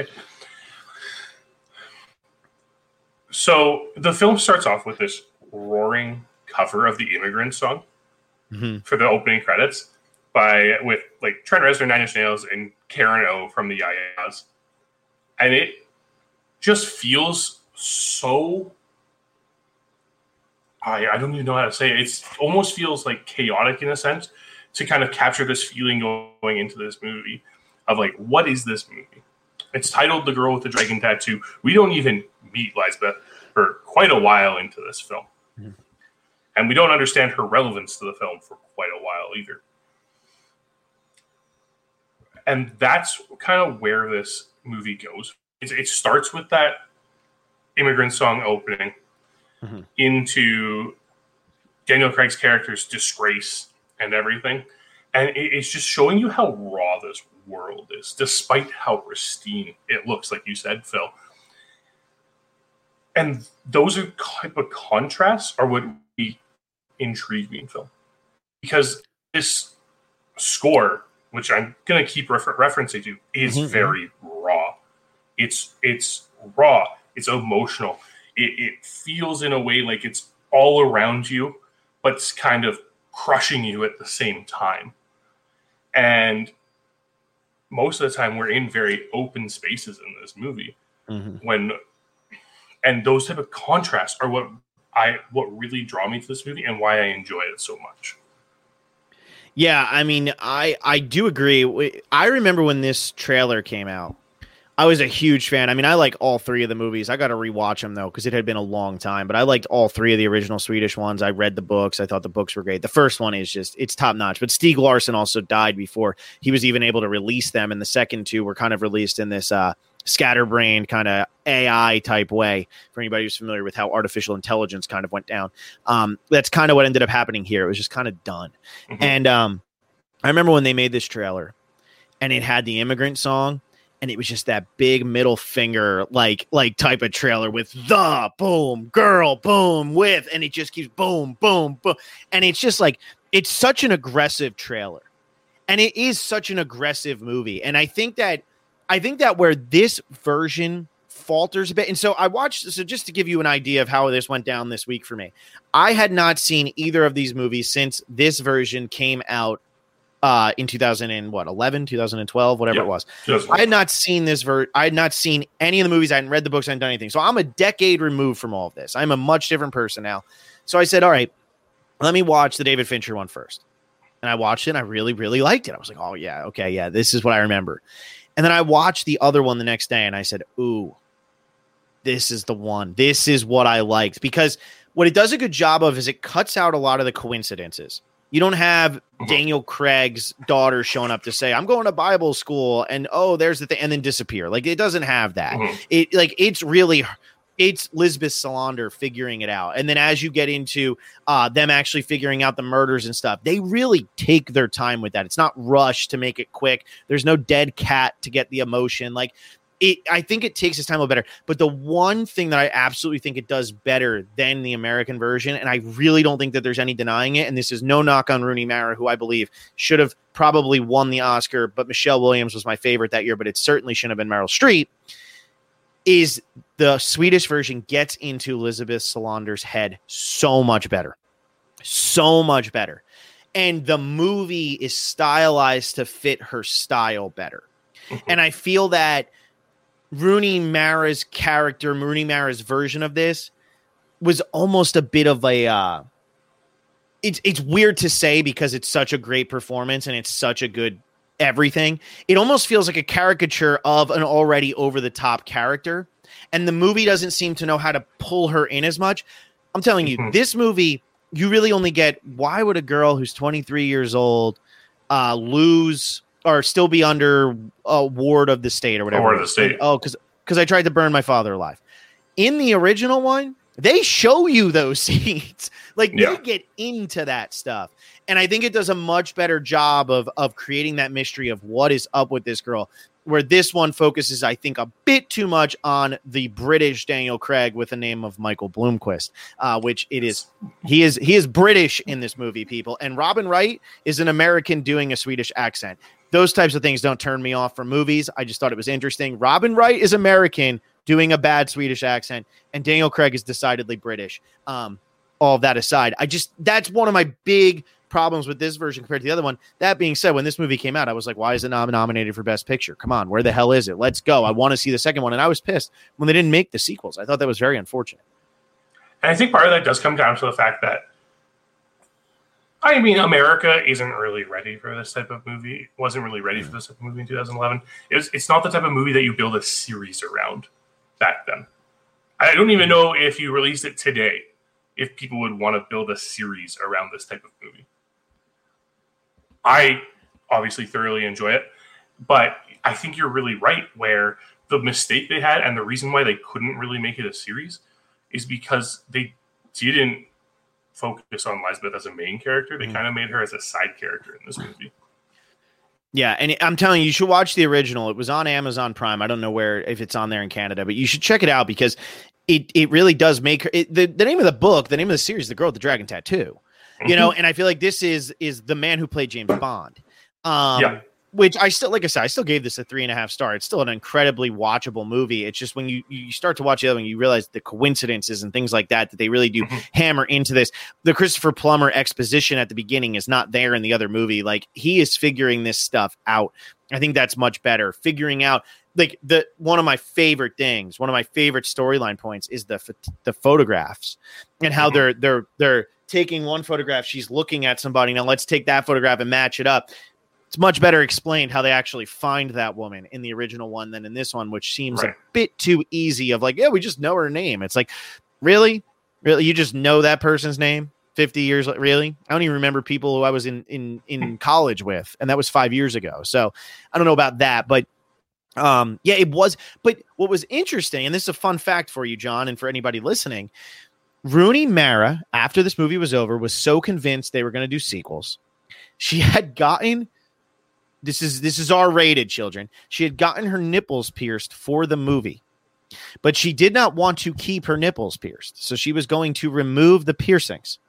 S3: So the film starts off with this roaring cover of the Immigrant Song mm-hmm. for the opening credits by with like Trent Reznor, Nine Inch Nails, and Karen O from the Ya-Ya's, and it just feels so. I, I don't even know how to say it. It almost feels like chaotic in a sense to kind of capture this feeling going into this movie of like, what is this movie? It's titled The Girl with the Dragon Tattoo. We don't even meet Lisbeth for quite a while into this film. Mm-hmm. And we don't understand her relevance to the film for quite a while either. And that's kind of where this movie goes. It, it starts with that Immigrant Song opening mm-hmm. into Daniel Craig's character's disgrace and everything. And it, it's just showing you how raw this world is, despite how pristine it looks, like you said, Phil. And those are type of contrasts are what really intrigue me in film. Because this score, which I'm going to keep refer- referencing to, is mm-hmm. very raw. It's it's raw. It's emotional. It, it feels in a way like it's all around you, but it's kind of crushing you at the same time. And most of the time we're in very open spaces in this movie. Mm-hmm. When and those type of contrasts are what I what really draw me to this movie and why I enjoy it so much.
S2: Yeah, I mean, I I do agree. I remember when this trailer came out, I was a huge fan. I mean, I like all three of the movies. I got to rewatch them, though, because it had been a long time. But I liked all three of the original Swedish ones. I read the books. I thought the books were great. The first one is just, it's top notch. But Stieg Larsson also died before he was even able to release them. And the second two were kind of released in this uh, scatterbrained kind of A I type way. For anybody who's familiar with how artificial intelligence kind of went down. Um, that's kind of what ended up happening here. It was just kind of done. Mm-hmm. And um, I remember when they made this trailer and it had the immigrant song. And it was just that big middle finger, like, like type of trailer with the boom, girl, boom, with, and it just keeps boom, boom, boom. And it's just like, it's such an aggressive trailer. And it is such an aggressive movie. And I think that, I think that where this version falters a bit. And so I watched, so just to give you an idea of how this went down this week for me, I had not seen either of these movies since this version came out Uh, in two thousand eleven, two thousand twelve, whatever
S3: yep.
S2: it was. I had not seen this ver- I had not seen any of the movies. I hadn't read the books. I hadn't done anything. So I'm a decade removed from all of this. I'm a much different person now. So I said, all right, let me watch the David Fincher one first. And I watched it and I really, really liked it. I was like, oh yeah, okay, yeah, this is what I remember. And then I watched the other one the next day and I said, ooh, this is the one. This is what I liked. Because what it does a good job of is it cuts out a lot of the coincidences. You don't have Daniel Craig's daughter showing up to say, I'm going to Bible school and, oh, there's the thing, and then disappear. Like, it doesn't have that. Mm-hmm. It like, it's really, it's Lisbeth Salander figuring it out. And then as you get into uh, them actually figuring out the murders and stuff, they really take their time with that. It's not rushed to make it quick. There's no dead cat to get the emotion. Like, It, I think it takes its time a little better, but the one thing that I absolutely think it does better than the American version, and I really don't think that there's any denying it, and this is no knock on Rooney Mara, who I believe should have probably won the Oscar, but Michelle Williams was my favorite that year, but it certainly shouldn't have been Meryl Streep, is the Swedish version gets into Elizabeth Salander's head so much better. So much better. And the movie is stylized to fit her style better. And I feel that Rooney Mara's character, Rooney Mara's version of this was almost a bit of a, uh, it's, it's weird to say because it's such a great performance and it's such a good everything. It almost feels like a caricature of an already over the top character. And the movie doesn't seem to know how to pull her in as much. I'm telling you, mm-hmm. this movie, you really only get, why would a girl who's twenty-three years old uh, lose or still be under a ward of the state or whatever.
S3: Ward of the state.
S2: Oh, because because I tried to burn my father alive. In the original one, they show you those scenes. Like, yeah. they get into that stuff. And I think it does a much better job of, of creating that mystery of what is up with this girl, where this one focuses, I think, a bit too much on the British Daniel Craig with the name of Michael Blomkvist, uh, which it is. He is he is British in this movie, people. And Robin Wright is an American doing a Swedish accent. Those types of things don't turn me off from movies. I just thought it was interesting. Robin Wright is American doing a bad Swedish accent, and Daniel Craig is decidedly British. Um, all of that aside, I just that's one of my big problems with this version compared to the other one. That being said, when this movie came out, I was like, why is it not nominated for Best Picture? Come on, where the hell is it? Let's go. I want to see the second one. And I was pissed when they didn't make the sequels. I thought that was very unfortunate.
S3: And I think part of that does come down to the fact that, I mean, America isn't really ready for this type of movie. Wasn't really ready for this type of movie in two thousand eleven. It was, it's not the type of movie that you build a series around back then. I don't even know if you released it today, if people would want to build a series around this type of movie. I obviously thoroughly enjoy it, but I think you're really right where the mistake they had and the reason why they couldn't really make it a series is because they didn't focus on Lisbeth as a main character. They mm. kind of made her as a side character in this movie.
S2: Yeah, and I'm telling you, you should watch the original. It was on Amazon Prime. I don't know where, if it's on there in Canada, but you should check it out because it it really does make her, it, the, the name of the book, the name of the series, The Girl with the Dragon Tattoo. You know, and I feel like this is is the man who played James Bond. Um, yeah. which I still, like I said, I still gave this a three and a half star. It's still an incredibly watchable movie. It's just when you, you start to watch the other one, you realize the coincidences and things like that, that they really do mm-hmm. hammer into this. The Christopher Plummer exposition at the beginning is not there in the other movie. Like, he is figuring this stuff out. I think that's much better. Figuring out, like, the one of my favorite things, one of my favorite storyline points is the the photographs and how mm-hmm. they're they're they're taking one photograph. She's looking at somebody. Now let's take that photograph and match it up. It's much better explained how they actually find that woman in the original one than in this one, which seems right. a bit too easy of like, yeah, we just know her name. It's like, really? Really? You just know that person's name fifty years? Really? I don't even remember people who I was in, in, in college with, and that was five years ago. So I don't know about that, but um, yeah, it was. But what was interesting, and this is a fun fact for you, John, and for anybody listening, Rooney Mara, after this movie was over, was so convinced they were going to do sequels. She had gotten... This is this is R-rated, children. She had gotten her nipples pierced for the movie, but she did not want to keep her nipples pierced. So she was going to remove the piercings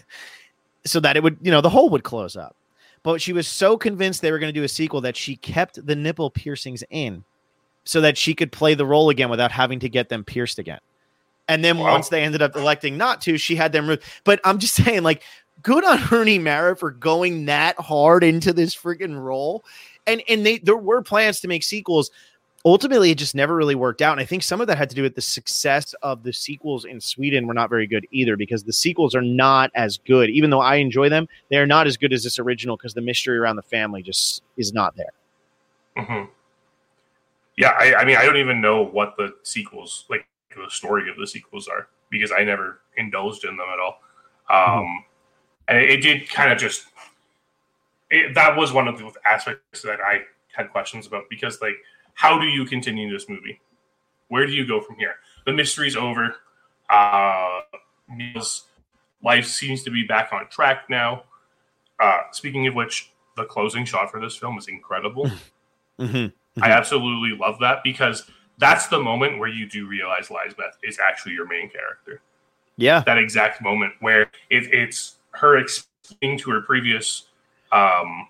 S2: so that it would, you know, the hole would close up. But she was so convinced they were going to do a sequel that she kept the nipple piercings in so that she could play the role again without having to get them pierced again. And then wow. once they ended up electing not to, she had them removed. But I'm just saying, like, good on Rooney Mara for going that hard into this freaking role. And and they there were plans to make sequels. Ultimately, it just never really worked out. And I think some of that had to do with the success of the sequels in Sweden were not very good either, because the sequels are not as good. Even though I enjoy them, they are not as good as this original because the mystery around the family just is not there.
S3: Mm-hmm. Yeah, I, I mean, I don't even know what the sequels, like the story of the sequels are, because I never indulged in them at all. Um, mm-hmm. And it, it did kind of just, it, that was one of the aspects that I had questions about, because, like, how do you continue this movie? Where do you go from here? The mystery's over. Uh, Neil's life seems to be back on track now. Uh, speaking of which, the closing shot for this film is incredible. mm-hmm. Mm-hmm. I absolutely love that, because that's the moment where you do realize Lisbeth is actually your main character.
S2: Yeah.
S3: That exact moment where it, it's her explaining to her previous um,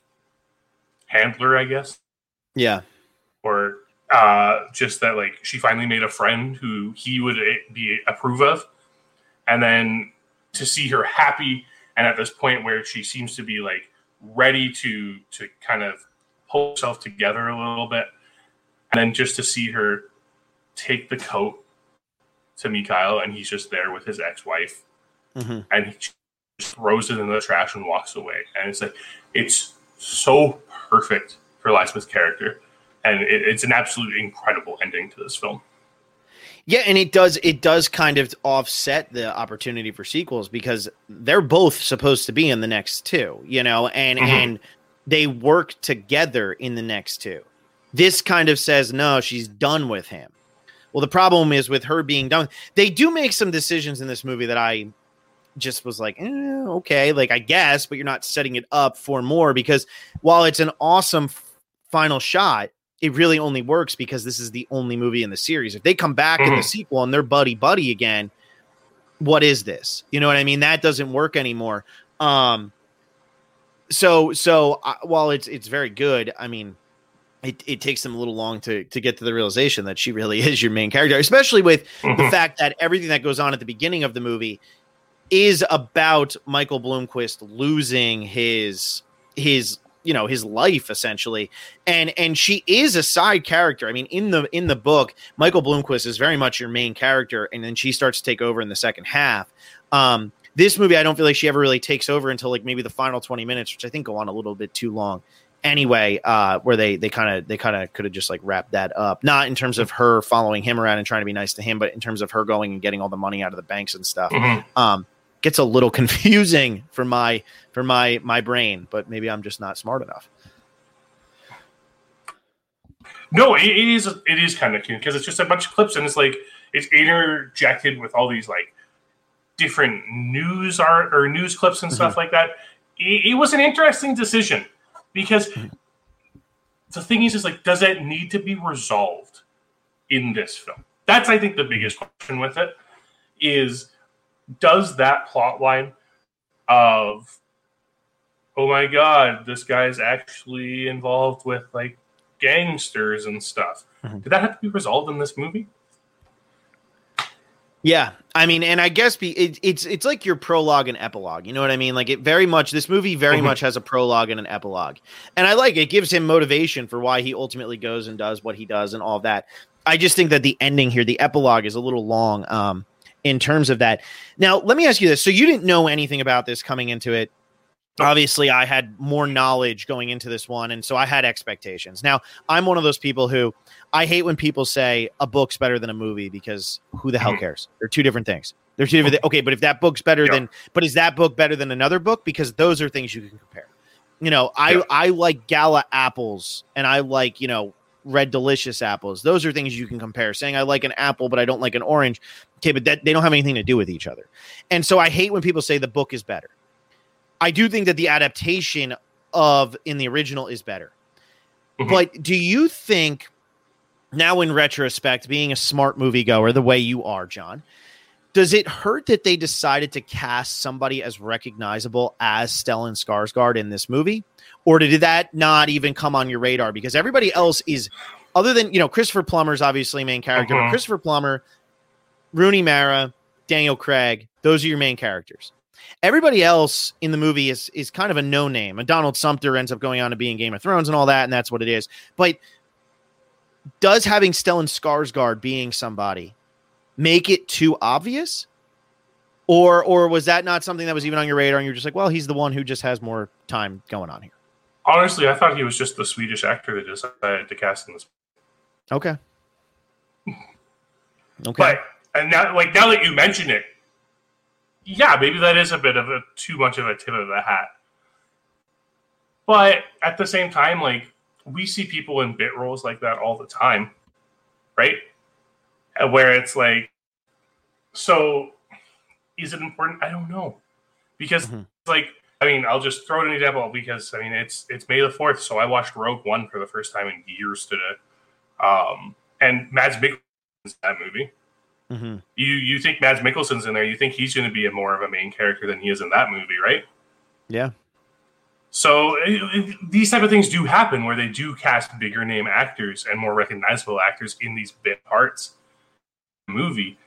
S3: handler, I guess.
S2: Yeah.
S3: Or uh, just that, like, she finally made a friend who he would be approve of. And then to see her happy, and at this point where she seems to be, like, ready to to kind of pull herself together a little bit. And then just to see her take the coat to Mikhail, and he's just there with his ex-wife. Mm-hmm. And he just throws it in the trash and walks away. And it's like, it's so perfect for Lisbeth's character. And it, it's an absolute incredible ending to this film.
S2: Yeah, and it does it does kind of offset the opportunity for sequels, because they're both supposed to be in the next two, you know, and mm-hmm. and they work together in the next two. This kind of says, no, she's done with him. Well, the problem is with her being done. They do make some decisions in this movie that I just was like, eh, okay, like, I guess, but you're not setting it up for more, because while it's an awesome f- final shot, it really only works because this is the only movie in the series. If they come back mm-hmm. in the sequel and they're buddy buddy again, what is this? You know what I mean? That doesn't work anymore. Um, so, so uh, while it's, it's very good, I mean, it, it takes them a little long to, to get to the realization that she really is your main character, especially with mm-hmm. the fact that everything that goes on at the beginning of the movie is about Michael Blomkvist losing his, his, you know, his life essentially. And, and she is a side character. I mean, in the, in the book, Michael Blomkvist is very much your main character. And then she starts to take over in the second half. Um, this movie, I don't feel like she ever really takes over until like maybe the final twenty minutes, which I think go on a little bit too long anyway, uh, where they, they kind of, they kind of could have just like wrapped that up. Not in terms of her following him around and trying to be nice to him, but in terms of her going and getting all the money out of the banks and stuff. Mm-hmm. Um, gets a little confusing for my for my my brain, but maybe I'm just not smart enough.
S3: No, it, it is it is kind of cute because it's just a bunch of clips, and it's like it's interjected with all these like different news art or news clips and stuff mm-hmm. like that. It, it was an interesting decision because mm-hmm. the thing is, is like, does it need to be resolved in this film? That's, I think, the biggest question with it is, does that plot line of oh my god, this guy's actually involved with like gangsters and stuff. Mm-hmm. Did that have to be resolved in this movie?
S2: Yeah, I mean, and I guess be, it, it's it's like your prologue and epilogue. You know what I mean? Like it very much. This movie very mm-hmm. much has a prologue and an epilogue, and I like it. It gives him motivation for why he ultimately goes and does what he does and all of that. I just think that the ending here, the epilogue, is a little long um, in terms of that. Now, let me ask you this: so you didn't know anything about this coming into it? Obviously, I had more knowledge going into this one, and so I had expectations. Now, I'm one of those people who I hate when people say a book's better than a movie because who the hell cares? They're two different things. They're two different. Th- okay, but if that book's better yeah. than, but is that book better than another book? Because those are things you can compare. You know, I yeah. I like Gala apples, and I like you know Red Delicious apples. Those are things you can compare. Saying I like an apple, but I don't like an orange. Okay, but that they don't have anything to do with each other. And so I hate when people say the book is better. I do think that the adaptation of in the original is better. Mm-hmm. But do you think now in retrospect, being a smart moviegoer the way you are, John, does it hurt that they decided to cast somebody as recognizable as Stellan Skarsgård in this movie? Or did that not even come on your radar? Because everybody else is, other than, you know, Christopher Plummer's obviously main character, mm-hmm. but Christopher Plummer, Rooney Mara, Daniel Craig, those are your main characters. Everybody else in the movie is is kind of a no-name. And Donald Sumter ends up going on to be in Game of Thrones and all that, and that's what it is. But does having Stellan Skarsgård being somebody make it too obvious? Or or was that not something that was even on your radar and you're just like, well, he's the one who just has more time going on here?
S3: Honestly, I thought he was just the Swedish actor that decided to cast in this.
S2: Okay.
S3: Okay. But, and now, like, now that you mention it, yeah, maybe that is a bit of a too much of a tip of the hat. But at the same time, like, we see people in bit roles like that all the time, right? Where it's like, so is it important? I don't know. Because, mm-hmm. like, I mean, I'll just throw an example because, I mean, it's it's May the fourth, so I watched Rogue One for the first time in years today. Um, and Mads Mikkelsen's in that movie. Mm-hmm. You you think Mads Mikkelsen's in there, you think he's going to be a more of a main character than he is in that movie, right?
S2: Yeah.
S3: So it, it, these type of things do happen where they do cast bigger name actors and more recognizable actors in these bit parts of the movie.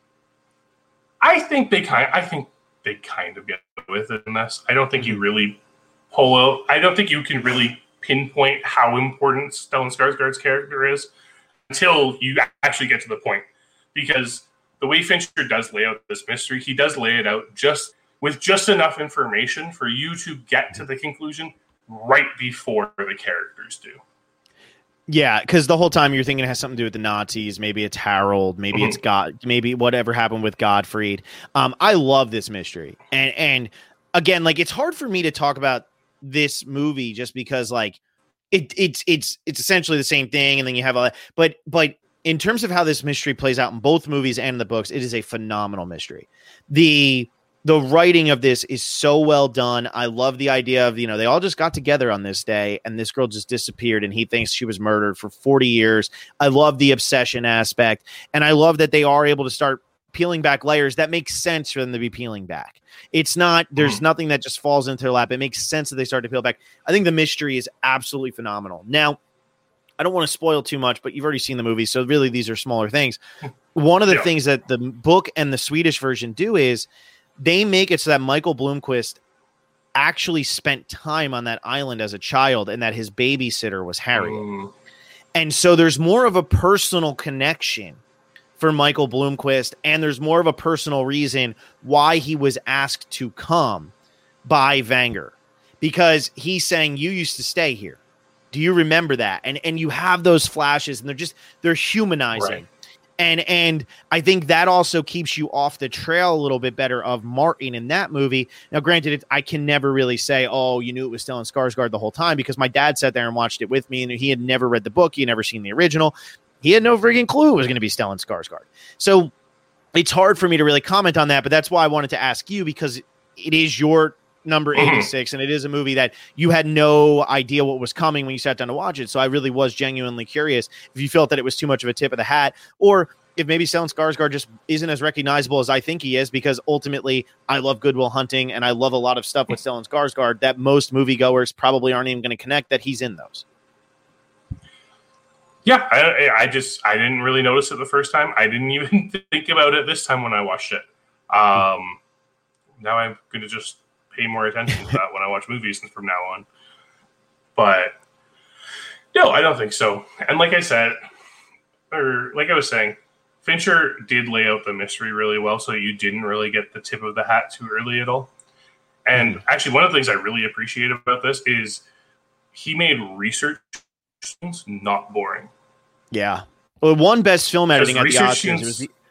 S3: I think they kind I think they kind of get with it in this. I don't think you really pull out. I don't think you can really pinpoint how important Stellan Skarsgård's character is until you actually get to the point. Because the way Fincher does lay out this mystery, he does lay it out just with just enough information for you to get to the conclusion right before the characters do.
S2: Yeah, because the whole time you're thinking it has something to do with the Nazis. Maybe it's Harold. Maybe mm-hmm. it's God. Maybe whatever happened with Gottfried. Um, I love this mystery, and and again, like it's hard for me to talk about this movie just because like it it's it's it's essentially the same thing, and then you have a but but. In terms of how this mystery plays out in both movies and in the books, it is a phenomenal mystery. The the writing of this is so well done. I love the idea of, you know, they all just got together on this day and this girl just disappeared and he thinks she was murdered for forty years. I love the obsession aspect. And I love that they are able to start peeling back layers that makes sense for them to be peeling back. It's not, there's mm. nothing that just falls into their lap. It makes sense that they start to peel back. I think the mystery is absolutely phenomenal. Now, I don't want to spoil too much, but you've already seen the movie, so really these are smaller things. One of the yeah. things that the book and the Swedish version do is they make it so that Michael Blomkvist actually spent time on that island as a child and that his babysitter was Harriet. Mm. And so there's more of a personal connection for Michael Blomkvist, and there's more of a personal reason why he was asked to come by Wenger, because he's saying, you used to stay here. Do you remember that? And and you have those flashes, and they're just they're humanizing. Right. And and I think that also keeps you off the trail a little bit better of Martin in that movie. Now, granted, it, I can never really say, oh, you knew it was Stellan Skarsgård the whole time, because my dad sat there and watched it with me, and he had never read the book. He had never seen the original. He had no friggin' clue it was going to be Stellan Skarsgård. So it's hard for me to really comment on that, but that's why I wanted to ask you, because it is your number eighty-six, and it is a movie that you had no idea what was coming when you sat down to watch it. So I really was genuinely curious if you felt that it was too much of a tip of the hat, or if maybe Stellan Skarsgård just isn't as recognizable as I think he is, because ultimately I love Good Will Hunting and I love a lot of stuff with Stellan Skarsgård that most moviegoers probably aren't even going to connect that he's in those.
S3: Yeah, I, I just I didn't really notice it the first time. I didn't even think about it this time when I watched it. Um, now I'm going to just pay more attention to that when I watch movies from now on. But no, I don't think so. And like I said, or like I was saying, Fincher did lay out the mystery really well, so you didn't really get the tip of the hat too early at all. And mm. actually, one of the things I really appreciate about this is he made research scenes not boring.
S2: Yeah. Well, one best film editing at the Oscars. Scenes, it was the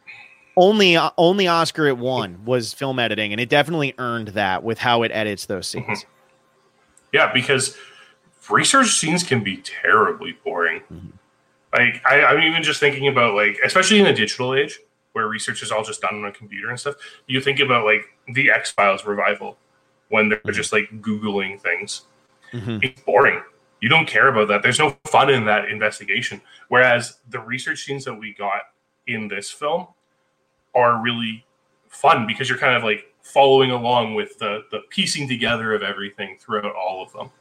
S2: only uh, only Oscar it won was film editing, and it definitely earned that with how it edits those scenes.
S3: Mm-hmm. Yeah, because research scenes can be terribly boring. Mm-hmm. Like, I, I'm even just thinking about, like, especially in the digital age, where research is all just done on a computer and stuff, you think about, like, the X-Files revival, when they're mm-hmm. just, like, Googling things. Mm-hmm. It's boring. You don't care about that. There's no fun in that investigation. Whereas the research scenes that we got in this film are really fun, because you're kind of, like, following along with the, the piecing together of everything throughout all of them.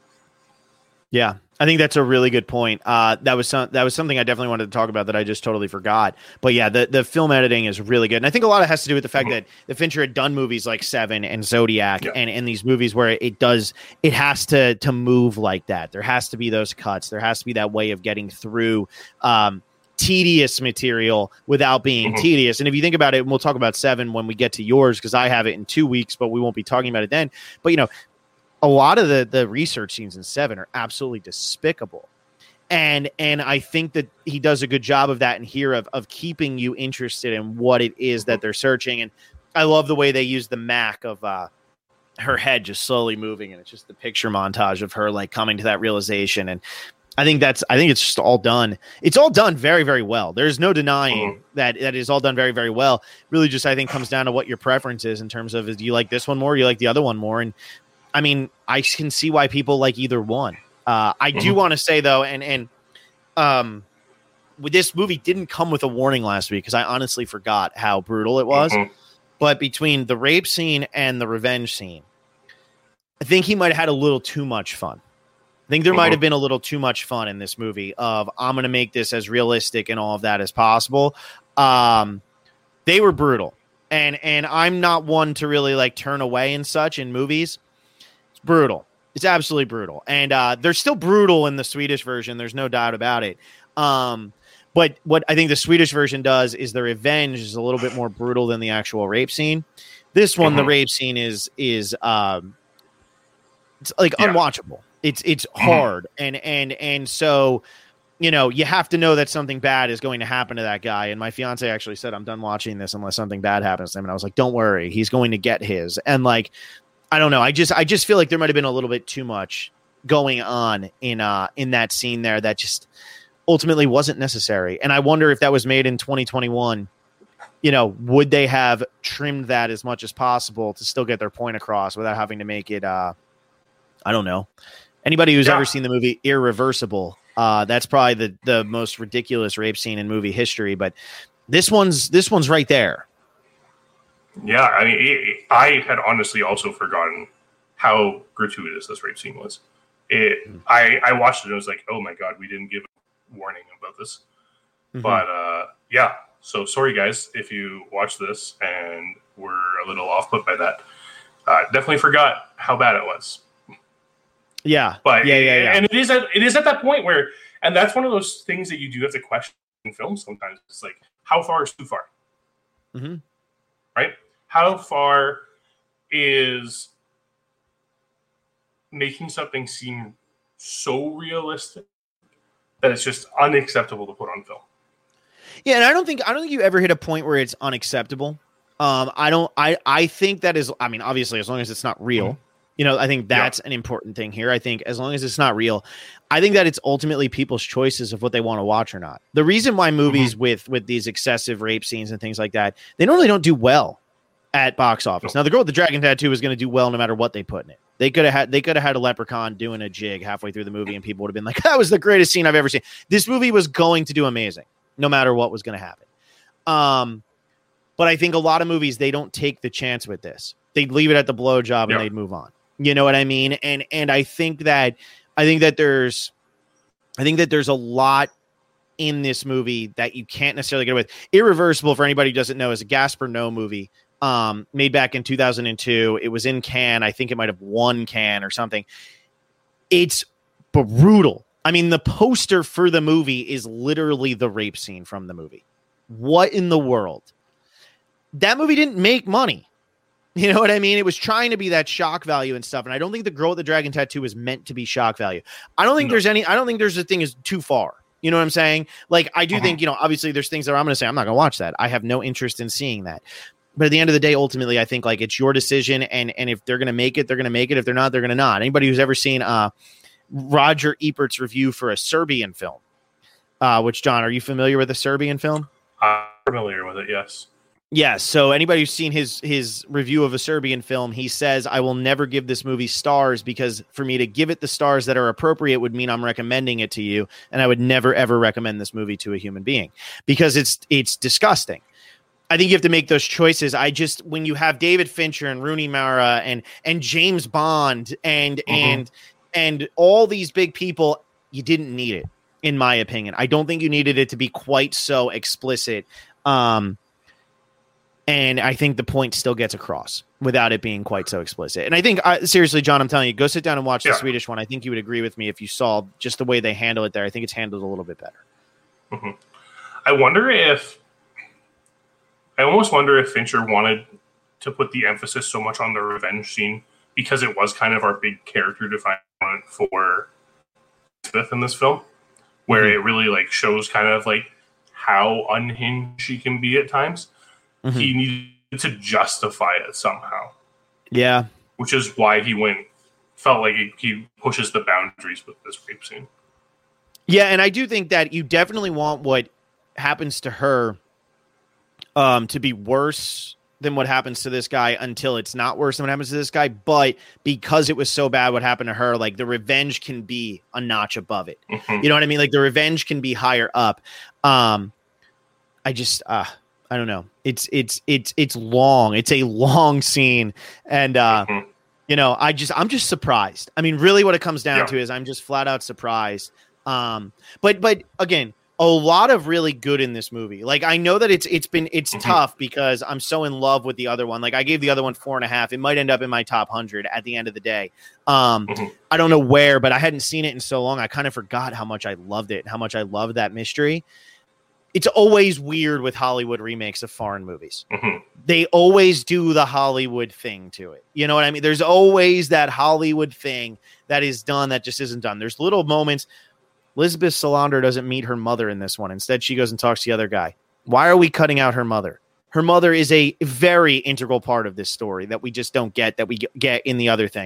S2: Yeah, I think that's a really good point. Uh, that was some, that was something I definitely wanted to talk about that I just totally forgot. But yeah, the, the film editing is really good. And I think a lot of it has to do with the fact mm-hmm. that the Fincher had done movies like Seven and Zodiac, yeah. and, and these movies where it does, it has to, to move like that. There has to be those cuts. There has to be that way of getting through um, tedious material without being mm-hmm. tedious. And if you think about it, and we'll talk about Seven when we get to yours, because I have it in two weeks, but we won't be talking about it then. But, you know, a lot of the, the research scenes in Seven are absolutely despicable. And and I think that he does a good job of that in here, of, of keeping you interested in what it is that they're searching. And I love the way they use the Mac of uh, her head just slowly moving. And it's just the picture montage of her like coming to that realization. And I think that's, I think it's just all done. It's all done very, very well. There's no denying mm-hmm. that that is all done very, very well. Really just, I think, comes down to what your preference is in terms of, do you like this one more? Or you like the other one more? And I mean, I can see why people like either one. Uh, I mm-hmm. do want to say, though, and and um, with this movie didn't come with a warning last week, because I honestly forgot how brutal it was. Mm-hmm. But between the rape scene and the revenge scene, I think he might have had a little too much fun. I think there mm-hmm. might have been a little too much fun in this movie of, I'm going to make this as realistic and all of that as possible. Um, they were brutal. And and I'm not one to really like turn away and such in movies. Brutal. It's absolutely brutal. And uh, they're still brutal in the Swedish version. There's no doubt about it. Um, but what I think the Swedish version does is the revenge is a little bit more brutal than the actual rape scene. This one, mm-hmm. the rape scene is, is um, it's like yeah. unwatchable. It's, it's hard. And, and, and so, you know, you have to know that something bad is going to happen to that guy. And my fiance actually said, I'm done watching this unless something bad happens to him. And I was like, don't worry, he's going to get his. And like, I don't know. I just I just feel like there might have been a little bit too much going on in uh in that scene there that just ultimately wasn't necessary. And I wonder if that was made in twenty twenty-one, you know, would they have trimmed that as much as possible to still get their point across without having to make it uh I don't know. Anybody who's yeah. ever seen the movie Irreversible, uh that's probably the the most ridiculous rape scene in movie history, but this one's this one's right there.
S3: Yeah, I mean, it, I had honestly also forgotten how gratuitous this rape scene was. It, mm-hmm. I, I watched it and I was like, oh my god, we didn't give a warning about this. Mm-hmm. But uh, yeah, so sorry guys if you watched this and were a little off put by that. Uh, definitely forgot how bad it was.
S2: Yeah,
S3: but
S2: yeah, yeah, yeah.
S3: And it is at it is at that point where, and that's one of those things that you do have to question in films sometimes. It's like, how far is too far?
S2: Mm-hmm.
S3: Right? How far is making something seem so realistic that it's just unacceptable to put on film?
S2: Yeah, and I don't think I don't think you ever hit a point where it's unacceptable. Um, I don't. I I think that is. I mean, obviously, as long as it's not real, mm-hmm. you know, I think that's yeah. an important thing here. I think as long as it's not real, I think that it's ultimately people's choices of what they want to watch or not. The reason why movies mm-hmm. with with these excessive rape scenes and things like that, they normally don't do well at box office. Now, The Girl with the Dragon Tattoo is going to do well no matter what they put in it. They could have had they could have had a leprechaun doing a jig halfway through the movie, and people would have been like, "That was the greatest scene I've ever seen." This movie was going to do amazing, no matter what was going to happen. Um, but I think a lot of movies, they don't take the chance with this. They'd leave it at the blowjob and
S3: yeah.
S2: they'd move on. You know what I mean? And and I think that I think that there's I think that there's a lot in this movie that you can't necessarily get away with. Irreversible, for anybody who doesn't know, is a Gaspar Noé movie um, made back in two thousand two. It was in Cannes. I think it might have won Cannes or something. It's brutal. I mean, the poster for the movie is literally the rape scene from the movie. What in the world? That movie didn't make money. You know what I mean? It was trying to be that shock value and stuff. And I don't think The Girl with the Dragon Tattoo is meant to be shock value. I don't think no. there's any, I don't think there's a thing is too far. You know what I'm saying? Like, I do uh-huh. think, you know, obviously there's things that I'm going to say, I'm not going to watch that. I have no interest in seeing that. But at the end of the day, ultimately, I think like it's your decision. And, and if they're going to make it, they're going to make it. If they're not, they're going to not. Anybody who's ever seen uh, Roger Ebert's review for a Serbian film, uh, which, John, are you familiar with a Serbian film?
S3: I'm familiar with it. Yes.
S2: Yeah, so anybody who's seen his his review of a Serbian film, he says, I will never give this movie stars because for me to give it the stars that are appropriate would mean I'm recommending it to you, and I would never, ever recommend this movie to a human being because it's it's disgusting. I think you have to make those choices. I just, when you have David Fincher and Rooney Mara and and James Bond and mm-hmm. and and all these big people, you didn't need it, in my opinion. I don't think you needed it to be quite so explicit. Um And I think the point still gets across without it being quite so explicit. And I think, uh, seriously, John, I'm telling you, go sit down and watch yeah. the Swedish one. I think you would agree with me if you saw just the way they handle it there. I think it's handled a little bit better.
S3: Mm-hmm. I wonder if, I almost wonder if Fincher wanted to put the emphasis so much on the revenge scene because it was kind of our big character definement for Smith in this film, where mm-hmm. it really like shows kind of like how unhinged she can be at times. Mm-hmm. He needed to justify it somehow.
S2: Yeah.
S3: Which is why he went, felt like he, he pushes the boundaries with this rape scene.
S2: Yeah, and I do think that you definitely want what happens to her um, to be worse than what happens to this guy until it's not worse than what happens to this guy. But because it was so bad what happened to her, like the revenge can be a notch above it. Mm-hmm. You know what I mean? Like the revenge can be higher up. Um, I just... Uh, I don't know. It's it's it's it's long. It's a long scene, and uh, mm-hmm. you know, I just I'm just surprised. I mean, really, what it comes down yeah. to is I'm just flat out surprised. Um, but but again, a lot of really good in this movie. Like I know that it's it's been it's mm-hmm. tough because I'm so in love with the other one. Like I gave the other one four and a half. It might end up in my top hundred at the end of the day. Um, mm-hmm. I don't know where, but I hadn't seen it in so long. I kind of forgot how much I loved it and how much I loved that mystery. It's always weird with Hollywood remakes of foreign movies. Mm-hmm. They always do the Hollywood thing to it. You know what I mean? There's always that Hollywood thing that is done that just isn't done. There's little moments. Elizabeth Salander doesn't meet her mother in this one. Instead, she goes and talks to the other guy. Why are we cutting out her mother? Her mother is a very integral part of this story that we just don't get, that we get in the other thing.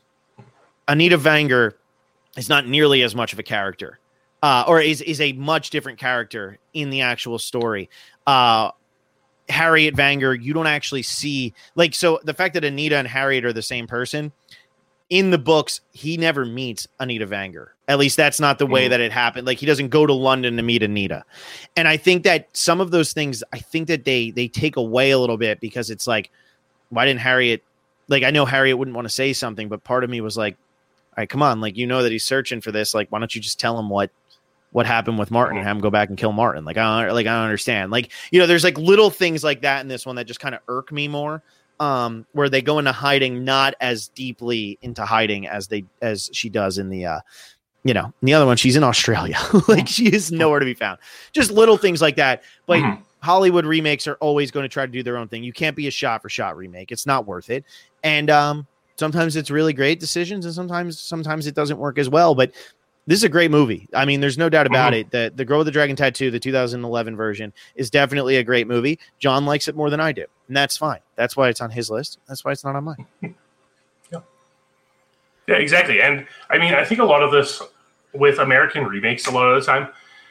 S2: Anita Wenger is not nearly as much of a character. Uh, or is is a much different character in the actual story. Uh, Harriet Wenger, you don't actually see like so the fact that Anita and Harriet are the same person in the books. He never meets Anita Wenger. At least that's not the way that it happened. Like he doesn't go to London to meet Anita. And I think that some of those things, I think that they they take away a little bit because it's like, why didn't Harriet? Like I know Harriet wouldn't want to say something, but part of me was like, all right, come on, like you know that he's searching for this. Like why don't you just tell him what? what happened with Martin and have him go back and kill Martin. Like, I don't, like, I don't understand. Like, you know, there's like little things like that in this one that just kind of irk me more, um, where they go into hiding, not as deeply into hiding as they, as she does in the, uh, you know, in the other one, she's in Australia. Like she is nowhere to be found. Just little things like that. But mm-hmm. Hollywood remakes are always going to try to do their own thing. You can't be a shot for shot remake. It's not worth it. And, um, sometimes it's really great decisions and sometimes, sometimes it doesn't work as well, but this is a great movie. I mean, there's no doubt about mm-hmm. it. The, the Girl with the Dragon Tattoo, the two thousand eleven version, is definitely a great movie. John likes it more than I do, and that's fine. That's why it's on his list. That's why it's not on mine.
S3: Yeah, yeah, exactly. And I mean, I think a lot of this with American remakes, a lot of the time,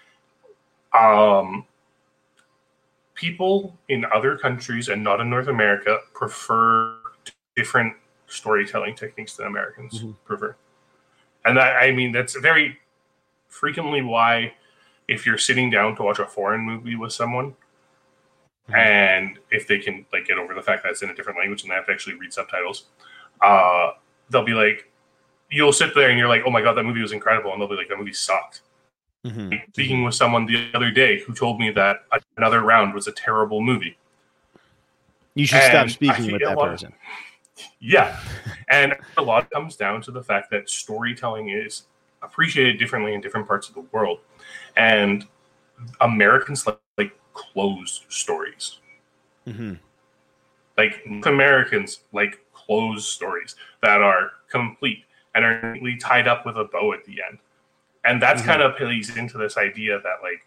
S3: um, people in other countries and not in North America prefer different storytelling techniques than Americans mm-hmm. prefer. And that, I mean, that's very frequently why, if you're sitting down to watch a foreign movie with someone, Mm-hmm. And if they can like get over the fact that it's in a different language and they have to actually read subtitles, uh, they'll be like, you'll sit there and you're like, oh my God, that movie was incredible. And they'll be like, that movie sucked. Mm-hmm. Like, speaking with someone the other day who told me that Another Round was a terrible movie.
S2: You should and stop speaking with that person.
S3: Of, yeah. And a lot comes down to the fact that storytelling is appreciated differently in different parts of the world. And Americans like, like closed stories. Mm-hmm. Like Americans like closed stories that are complete and are neatly tied up with a bow at the end. And that's mm-hmm. kind of plays into this idea that, like,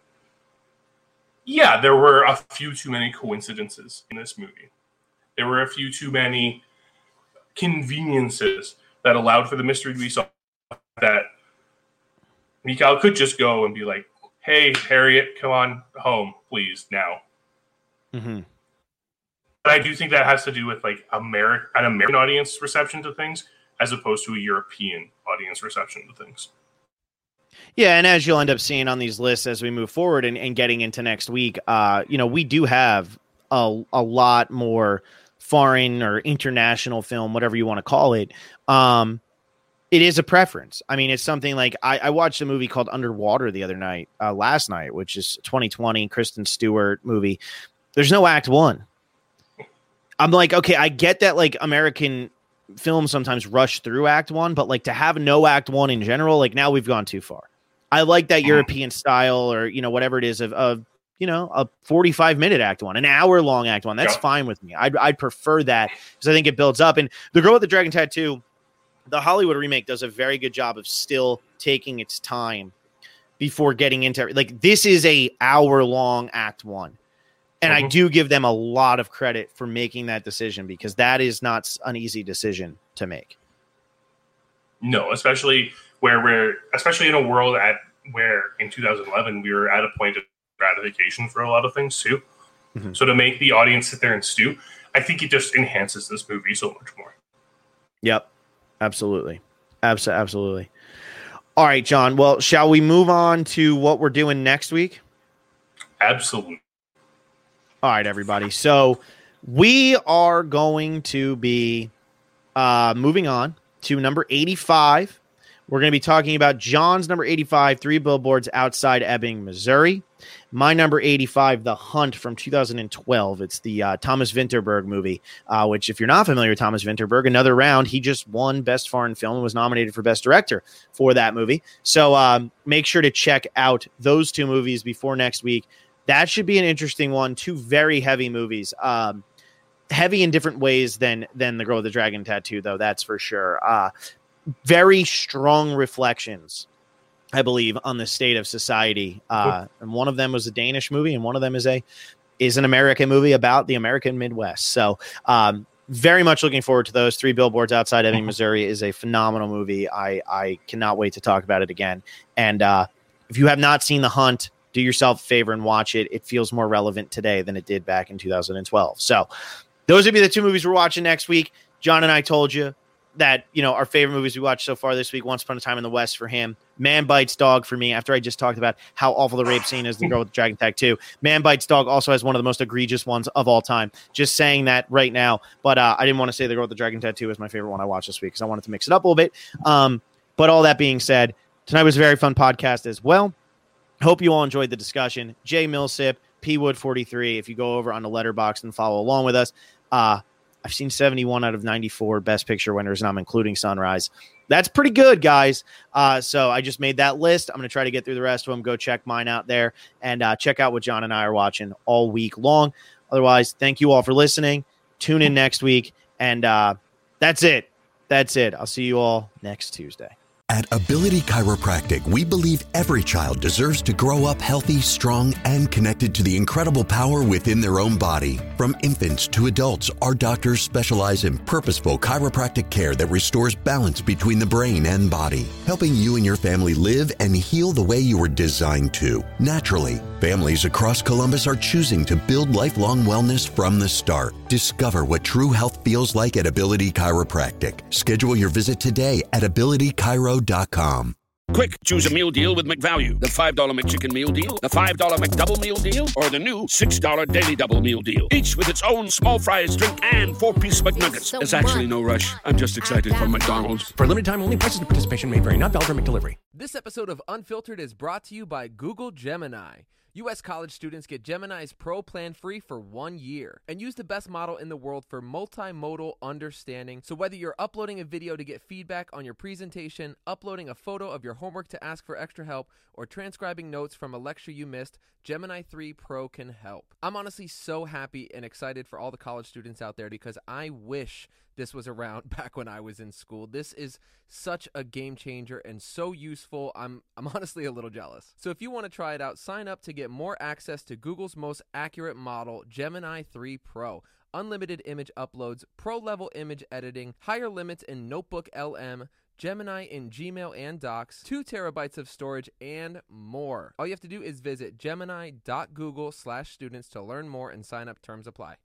S3: yeah, there were a few too many coincidences in this movie. There were a few too many conveniences that allowed for the mystery to be solved, that Mikhail could just go and be like, hey, Harriet, come on home, please, now. Mm-hmm. But I do think that has to do with, like, Ameri- an American audience reception to things as opposed to a European audience reception to things.
S2: Yeah, and as you'll end up seeing on these lists as we move forward and, and getting into next week, uh, you know, we do have a, a lot more foreign or international film, whatever you want to call it. Um, it is a preference. I mean, it's something like I, I watched a movie called Underwater the other night, uh, last night, which is twenty twenty Kristen Stewart movie. There's no act one. I'm like, okay, I get that, like, American films sometimes rush through act one, but like to have no act one in general, like now we've gone too far. I like that European style, or, you know, whatever it is of, of you know, a forty-five minute act one, an hour long act one. That's yeah. fine with me. I'd, I'd prefer that because I think it builds up. And The Girl with the Dragon Tattoo, the Hollywood remake, does a very good job of still taking its time before getting into, like, this is a hour long act one. And mm-hmm. I do give them a lot of credit for making that decision, because that is not an easy decision to make.
S3: No, especially where we're, especially in a world at where in two thousand eleven, we were at a point of gratification for a lot of things too. Mm-hmm. So to make the audience sit there and stew, I think it just enhances this movie so much more.
S2: Yep. Absolutely. Abs- absolutely. All right, John. Well, shall we move on to what we're doing next week?
S3: Absolutely.
S2: All right, everybody. So we are going to be uh, moving on to number eighty-five. We're going to be talking about John's number eighty-five, Three Billboards Outside Ebbing, Missouri. My number eighty-five, The Hunt from two thousand twelve. It's the uh, Thomas Vinterberg movie, uh, which, if you're not familiar with Thomas Vinterberg, Another Round, he just won Best Foreign Film and was nominated for Best Director for that movie. So um, make sure to check out those two movies before next week. That should be an interesting one. Two very heavy movies. Um, heavy in different ways than than The Girl with the Dragon Tattoo, though, that's for sure. Uh, very strong reflections, I believe, on the state of society. Uh, and one of them was a Danish movie, and one of them is a is an American movie about the American Midwest. So um, very much looking forward to those. Three Billboards Outside Ebbing, Missouri is a phenomenal movie. I, I cannot wait to talk about it again. And uh, if you have not seen The Hunt, do yourself a favor and watch it. It feels more relevant today than it did back in two thousand twelve. So those would be the two movies we're watching next week. John and I told you that, you know, our favorite movies we watched so far this week: Once Upon a Time in the West for him, Man Bites Dog for me, after I just talked about how awful the rape scene is, The Girl with the Dragon Tattoo. Man Bites Dog also has one of the most egregious ones of all time. Just saying that right now. But uh, I didn't want to say The Girl with the Dragon Tattoo is my favorite one I watched this week, because I wanted to mix it up a little bit. Um, but all that being said, tonight was a very fun podcast as well. Hope you all enjoyed the discussion. Jay Millsip, P Wood forty-three. If you go over on the Letterboxd and follow along with us, uh, I've seen seventy-one out of ninety-four Best Picture winners, and I'm including Sunrise. That's pretty good, guys. Uh, so I just made that list. I'm going to try to get through the rest of them. Go check mine out there, and uh, check out what John and I are watching all week long. Otherwise, thank you all for listening. Tune in next week, and uh, that's it. That's it. I'll see you all next Tuesday.
S4: At Ability Chiropractic, we believe every child deserves to grow up healthy, strong, and connected to the incredible power within their own body. From infants to adults, our doctors specialize in purposeful chiropractic care that restores balance between the brain and body, helping you and your family live and heal the way you were designed to, naturally. Families across Columbus are choosing to build lifelong wellness from the start. Discover what true health feels like at Ability Chiropractic. Schedule your visit today at ability chiro dot com.
S5: Quick, choose a meal deal with McValue. The five dollar McChicken meal deal, the five dollar McDouble meal deal, or the new six dollar Daily Double meal deal. Each with its own small fries, drink, and four-piece McNuggets.
S6: So
S5: There's actually no rush. I'm just excited for McDonald's.
S6: For a limited time only, prices and participation may vary. Not valid for McDelivery.
S1: This episode of Unfiltered is brought to you by Google Gemini. U S college students get Gemini's Pro plan free for one year and use the best model in the world for multimodal understanding. So whether you're uploading a video to get feedback on your presentation, uploading a photo of your homework to ask for extra help, or transcribing notes from a lecture you missed, Gemini three Pro can help. I'm honestly so happy and excited for all the college students out there because I wish this was around back when I was in school. This is such a game changer and so useful. I'm I'm honestly a little jealous. So if you want to try it out, sign up to get more access to Google's most accurate model, Gemini three Pro. Unlimited image uploads, pro-level image editing, higher limits in Notebook L M, Gemini in Gmail and Docs, two terabytes of storage, and more. All you have to do is visit gemini dot google slash students to learn more and sign up. Terms apply.